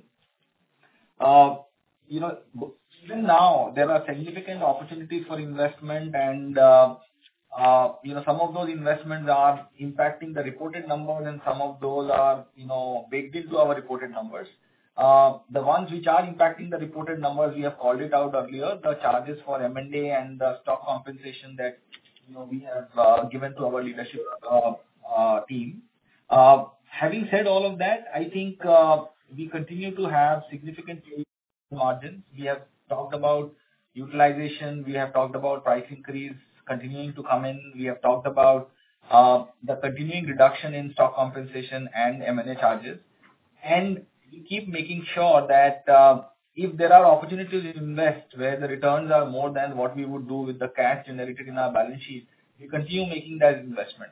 Uh, You know, even now, there are significant opportunities for investment and, uh, uh, you know, some of those investments are impacting the reported numbers and some of those are, you know, baked into our reported numbers. Uh, The ones which are impacting the reported numbers, we have called it out earlier, the charges for M and A and the stock compensation that, you know, we have uh, given to our leadership uh, uh, team. Uh, Having said all of that, I think uh, we continue to have significant margins. We have talked about utilization. We have talked about price increase continuing to come in. We have talked about uh, the continuing reduction in stock compensation and M and A charges. And we keep making sure that uh, if there are opportunities to invest where the returns are more than what we would do with the cash generated in our balance sheet, we continue making that investment.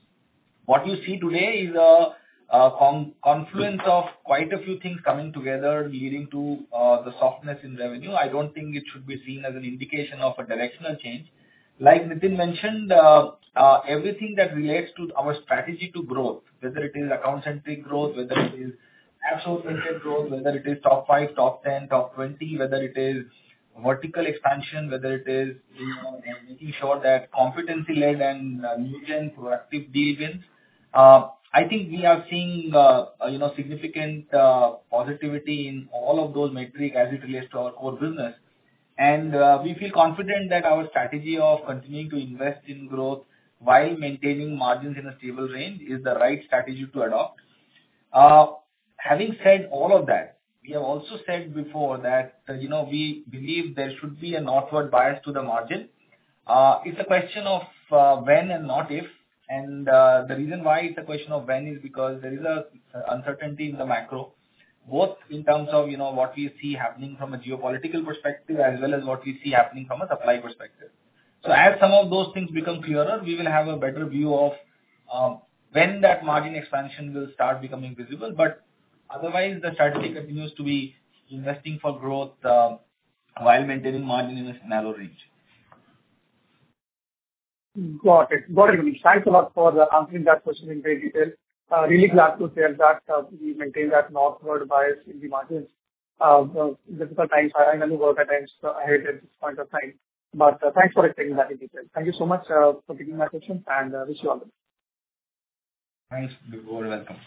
What you see today is a Uh, con- confluence of quite a few things coming together, leading to uh, the softness in revenue. I don't think it should be seen as an indication of a directional change. Like Nitin mentioned, uh, uh, everything that relates to our strategy to growth, whether it is account-centric growth, whether it is app-oriented growth, whether it is top five, top ten, top twenty, whether it is vertical expansion, whether it is, you know, making sure that competency-led and uh, new-gen proactive deal wins. Uh, I think we are seeing, uh, uh, you know, significant uh, positivity in all of those metrics as it relates to our core business. And uh, we feel confident that our strategy of continuing to invest in growth while maintaining margins in a stable range is the right strategy to adopt. Uh, having said all of that, we have also said before that, uh, you know, we believe there should be a northward bias to the margin. Uh, it's a question of uh, when and not if. And uh, the reason why it's a question of when is because there is a uncertainty in the macro, both in terms of, you know, what we see happening from a geopolitical perspective as well as what we see happening from a supply perspective. So as some of those things become clearer, we will have a better view of um, when that margin expansion will start becoming visible. But otherwise, the strategy continues to be investing for growth uh, while maintaining margin in a narrow range. Got it. Got it, Manish. Thanks a lot for uh, answering that question in great detail. Uh, Really glad to hear that uh, we maintain that northward bias in the margins. Uh, uh, Difficult times, I know work at times uh, ahead at this point of time. But uh, thanks for explaining that in detail. Thank you so much uh, for taking my question, and uh, wish you all the best. Thanks. You're very welcome.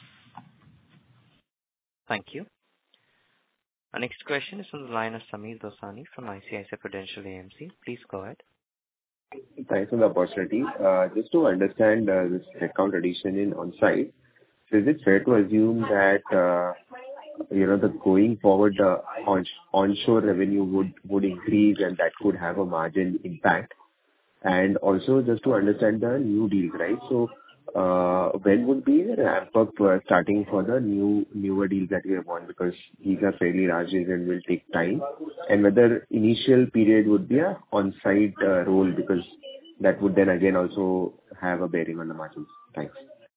Thank you. Our next question is from the line of Sameer Dosani from I C I C I Prudential A M C. Please go ahead. Thanks for the opportunity. Uh, Just to understand uh, this headcount addition in on-site, so is it fair to assume that uh, you know, the going forward, the on- onshore revenue would would increase and that could have a margin impact? And also just to understand the new deals, right? So, uh, when would be the ramp up uh, starting for the new newer deals that we have won? Because these are fairly large deals and will take time. And whether initial period would be a on-site uh, role, because that would then again also have a bearing on the margins. Thanks.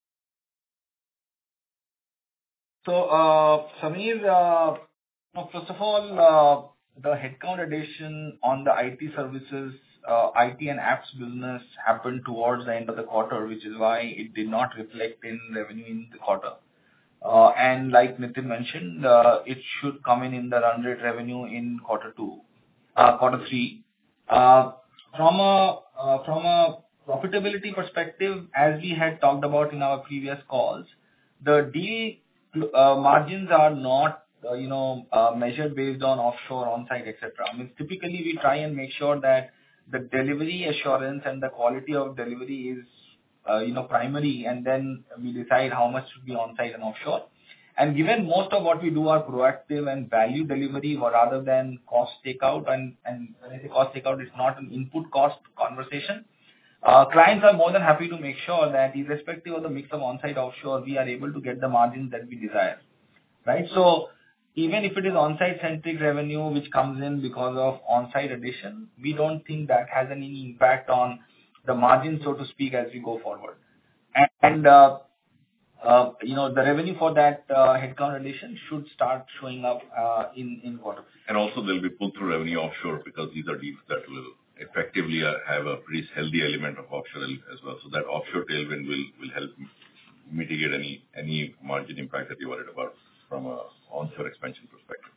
So, uh, Sameer, uh, no, first of all, uh, the headcount addition on the I T services, uh, I T and apps business happened towards the end of the quarter, which is why it did not reflect in revenue in the quarter. Uh, and like Nitin mentioned, uh, it should come in in the run rate revenue in quarter two, uh, quarter three. Uh, from a uh, from a profitability perspective, as we had talked about in our previous calls, the deal Uh, margins are not, uh, you know, uh, measured based on offshore, on-site, et cetera. I mean, typically we try and make sure that the delivery assurance and the quality of delivery is, uh, you know, primary, and then we decide how much should be on-site and offshore. And given most of what we do are proactive and value delivery rather than cost takeout, and, and when I say cost takeout, it's not an input cost conversation. Uh, clients are more than happy to make sure that irrespective of the mix of on-site offshore, we are able to get the margins that we desire, right? So even if it is on-site centric revenue which comes in because of on-site addition, we don't think that has any impact on the margin, so to speak, as we go forward. And, and uh, uh, you know, the revenue for that uh, headcount addition should start showing up uh, in, in quarter three. And also there'll be pull-through revenue offshore because these are deals that will effectively uh, have a pretty healthy element of offshore as well. So that offshore tailwind will, will help mitigate any any margin impact that you're worried about from a onshore expansion perspective.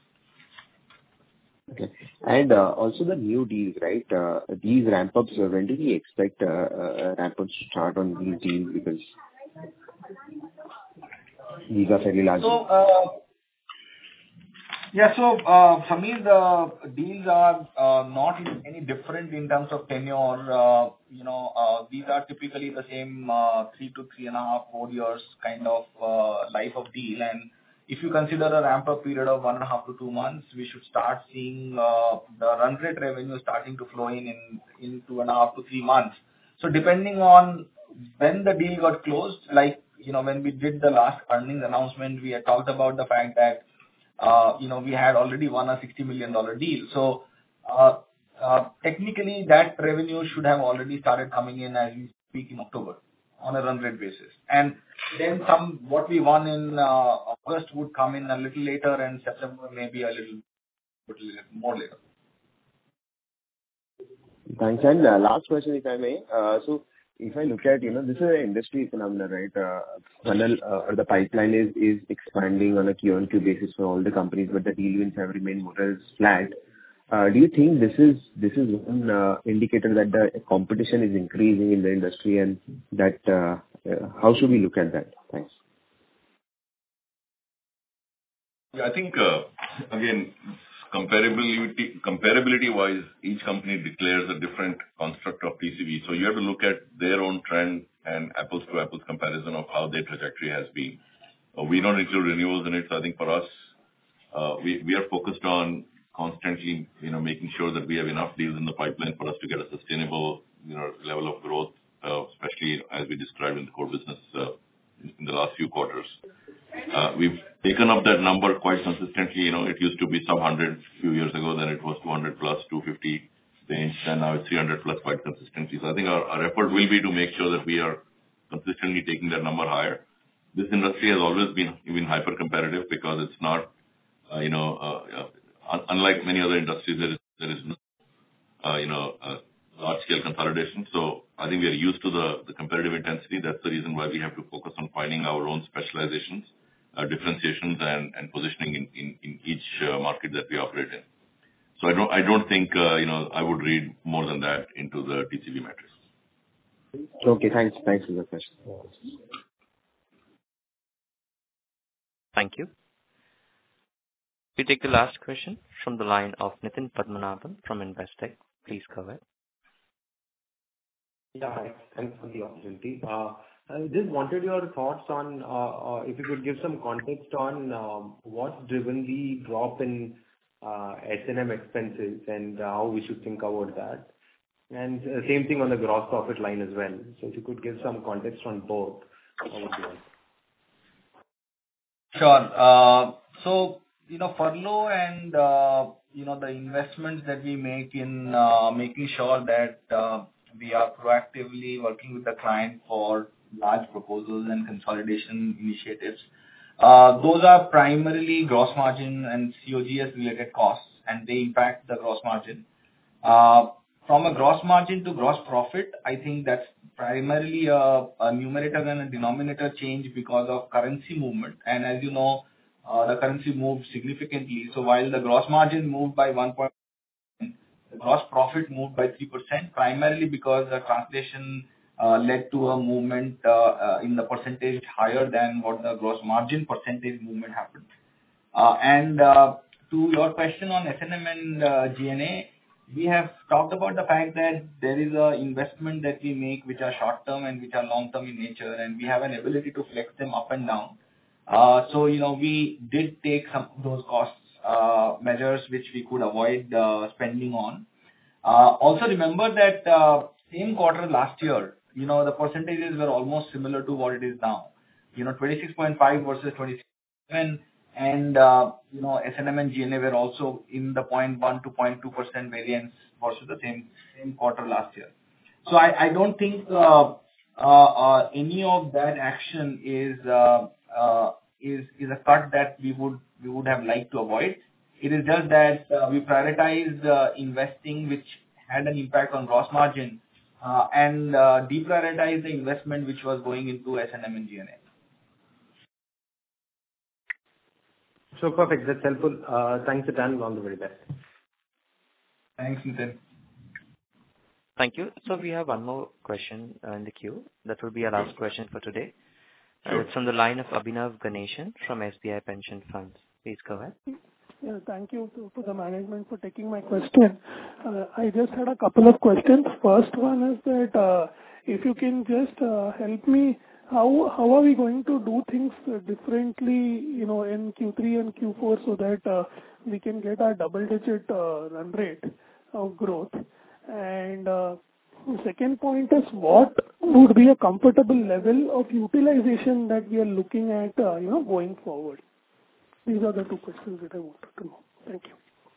Okay. And uh, also the new deals, right? Uh, These ramp-ups, uh, when do we expect uh, uh, ramp-ups to start on these deals? Because these are fairly large. So, uh, yeah, so, uh, Sameer, the deals are uh, not any different in terms of tenure. Uh, you know, uh, these are typically the same uh, three to three and a half, four years kind of uh, life of deal. And if you consider a ramp-up period of one and a half to two months, we should start seeing uh, the run rate revenue starting to flow in, in in two and a half to three months. So depending on when the deal got closed, like, you know, when we did the last earnings announcement, we had talked about the fact that Uh, you know, we had already won a sixty million dollars deal. So, uh, uh, technically that revenue should have already started coming in as we speak in October on a run rate basis. And then some, what we won in uh, August would come in a little later, and September maybe a little, little more later. Thanks. And uh, last question, if I may. Uh, So if I look at, you know, this is an industry phenomenon, right? Uh, Funnel uh, or the pipeline is is expanding on a Q-on-Q basis for all the companies, but the deal wins have remained more or less flat. Uh, Do you think this is this is one uh, indicator that the competition is increasing in the industry, and that uh, uh, how should we look at that? Thanks. Yeah, I think, uh, again, comparability, comparability-wise, each company declares a different construct of T C V. So you have to look at their own trend and apples-to-apples comparison of how their trajectory has been. Uh, we don't include renewals in it, so I think for us, uh, we, we are focused on constantly, you know, making sure that we have enough deals in the pipeline for us to get a sustainable, you know, level of growth, uh, especially as we described in the core business uh, in the last few quarters. Uh, we've taken up that number quite consistently. You know, it used to be sub one hundred a few years ago, then it was two hundred plus, two hundred fifty. range, and now it's three hundred plus quite consistently. So I think our, our effort will be to make sure that we are consistently taking that number higher. This industry has always been even hyper competitive because it's not, uh, you know, uh, uh, unlike many other industries, there is, there is no, uh, you know, uh, large scale consolidation. So I think we are used to the, the competitive intensity. That's the reason why we have to focus on finding our own specializations, uh, differentiations, and, and positioning in, in, in each uh, market that we operate in. So I don't, I don't think, uh, you know, I would read more than that into the T C V metrics. Okay, thanks. Thanks for the question. Thank you. We take the last question from the line of Nitin Padmanabhan from Investec. Please go ahead. Yeah, hi. Thanks for the opportunity. Uh, I just wanted your thoughts on, uh, uh, if you could give some context on um, what's driven the drop in uh, S and M expenses and uh, how we should think about that. And uh, same thing on the gross profit line as well. So if you could give some context on both, that would be helpful. Sure. Uh, So, you know, furlough and, uh, you know, the investments that we make in uh, making sure that uh, we are proactively working with the client for large proposals and consolidation initiatives. Uh, Those are primarily gross margin and C O G S related costs, and they impact the gross margin. Uh, From a gross margin to gross profit, I think that's primarily a, a numerator and a denominator change because of currency movement. And as you know, uh, the currency moved significantly. So while the gross margin moved by one point, the gross profit moved by three percent, primarily because the translation uh, led to a movement uh, uh, in the percentage higher than what the gross margin percentage movement happened. Uh, and uh, to your question on S and M and uh, G N A, we have talked about the fact that there is a investment that we make which are short term and which are long term in nature, and we have an ability to flex them up and down. Uh, so, you know, we did take some of those costs, uh, measures which we could avoid uh, spending on. Uh, also remember that uh, same quarter last year, you know, the percentages were almost similar to what it is now. You know, twenty-six point five versus twenty-six point seven. And, uh, you know, S and M and G N A were also in the zero point one to zero point two percent variance versus the same, same quarter last year. So I, I don't think uh, uh, uh, any of that action is, uh, uh, is, is a cut that we would, we would have liked to avoid. It is just that uh, we prioritized uh, investing, which had an impact on gross margin, uh, and uh, deprioritized the investment which was going into S and M and G N A. So perfect. That's helpful. Uh, thanks, Nitin. All the very best. Thanks, Nitin. Thank you. So we have one more question uh, in the queue. That will be our last question for today. Uh, it's on the line of Abhinav Ganeshan from S B I Pension Funds. Please go ahead. Yeah, thank you to, to the management for taking my question. Uh, I just had a couple of questions. First one is that uh, if you can just uh, help me, how how are we going to do things uh, differently, you know, in Q three and Q four so that uh, we can get our double-digit uh, run rate of growth? And uh, the second point is what would be a comfortable level of utilization that we are looking at, uh, you know, going forward? These are the two questions that I wanted to know. Thank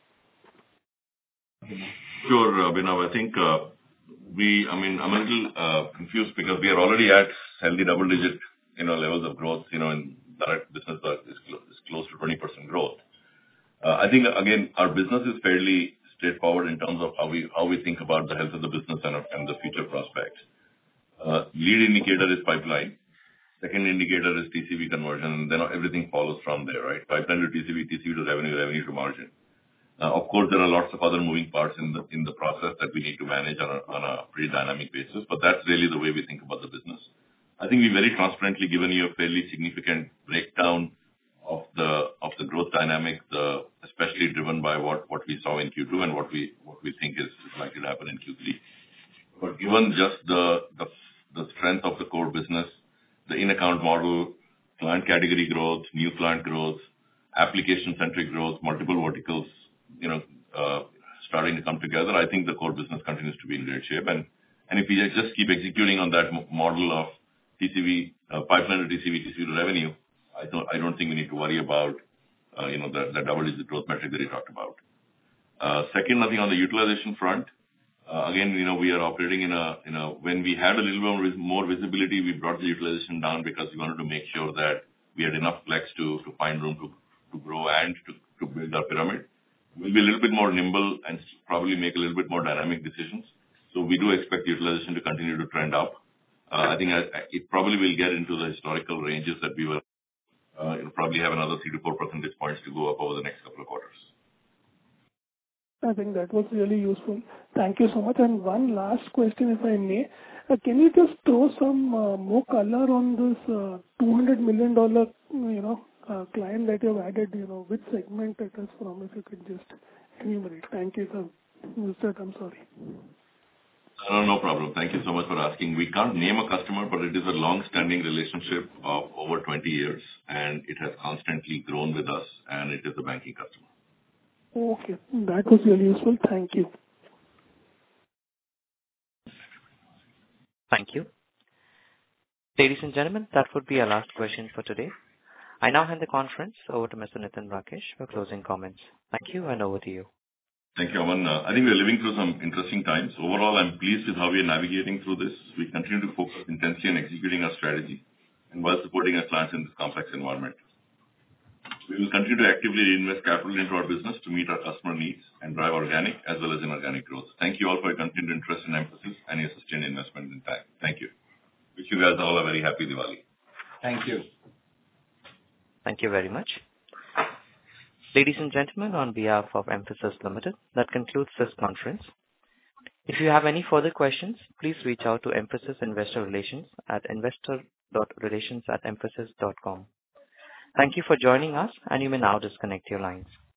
you. Sure, Abhinav. I think uh, we, I mean, I'm a little uh, confused because we are already at healthy double-digit, you know, levels of growth, you know, in direct business uh, is, close, is close to twenty percent growth. Uh, I think, again, our business is fairly straightforward in terms of how we how we think about the health of the business and, and the future prospects. Uh, lead indicator is pipeline. Second indicator is T C V conversion, and then everything follows from there, right? Pipeline to T C V, T C V to revenue, revenue to margin. Uh, of course, there are lots of other moving parts in the in the process that we need to manage on a, on a pretty dynamic basis, but that's really the way we think about the business. I think we've very transparently given you a fairly significant breakdown of the of the growth dynamic, the, especially driven by what, what we saw in Q two and what we what we think is, is likely to happen in Q three. But given just the, the the strength of the core business, the in-account model, client category growth, new client growth, application-centric growth, multiple verticals, you know, uh, starting to come together, I think the core business continues to be in great shape. And and if we just keep executing on that m- model of T C V, uh, pipeline to T C V, T C V to revenue, I don't I don't think we need to worry about, uh, you know, the, the double-digit growth metric that you talked about. Uh, second, I think on the utilization front, Uh, Again, you know, we are operating in a, in a when we had a little more vis- more visibility, we brought the utilization down because we wanted to make sure that we had enough flex to to find room to to grow and to to build our pyramid. We'll be a little bit more nimble and probably make a little bit more dynamic decisions. So we do expect utilization to continue to trend up. Uh, I think I- I- it probably will get into the historical ranges that we were. Uh, It'll probably have another three to four percentage points to go up over the next couple of quarters. I think that was really useful. Thank you so much. And one last question, if I may. Uh, Can you just throw some uh, more color on this uh, two hundred million dollars, you know, uh, client that you've added, you know, which segment it is from, if you could just enumerate. Thank you, sir. Mister I'm sorry. No, no problem. Thank you so much for asking. We can't name a customer, but it is a long-standing relationship of over twenty years, and it has constantly grown with us, and it is a banking customer. Okay. That was really useful. Thank you. Thank you. Ladies and gentlemen, that would be our last question for today. I now hand the conference over to Mister Nitin Rakesh for closing comments. Thank you, and over to you. Thank you, Aman. Uh, I think we are living through some interesting times. Overall, I'm pleased with how we are navigating through this. We continue to focus intensely on executing our strategy and while supporting our clients in this complex environment. We will continue to actively invest capital into our business to meet our customer needs and drive organic as well as inorganic growth. Thank you all for your continued interest and emphasis and your sustained investment in time. Thank you. Wish you guys all a very happy Diwali. Thank you. Thank you very much. Ladies and gentlemen, on behalf of Mphasis Limited, that concludes this conference. If you have any further questions, please reach out to Mphasis Investor Relations at investor dot relations at mphasis dot com. Thank you for joining us, and you may now disconnect your lines.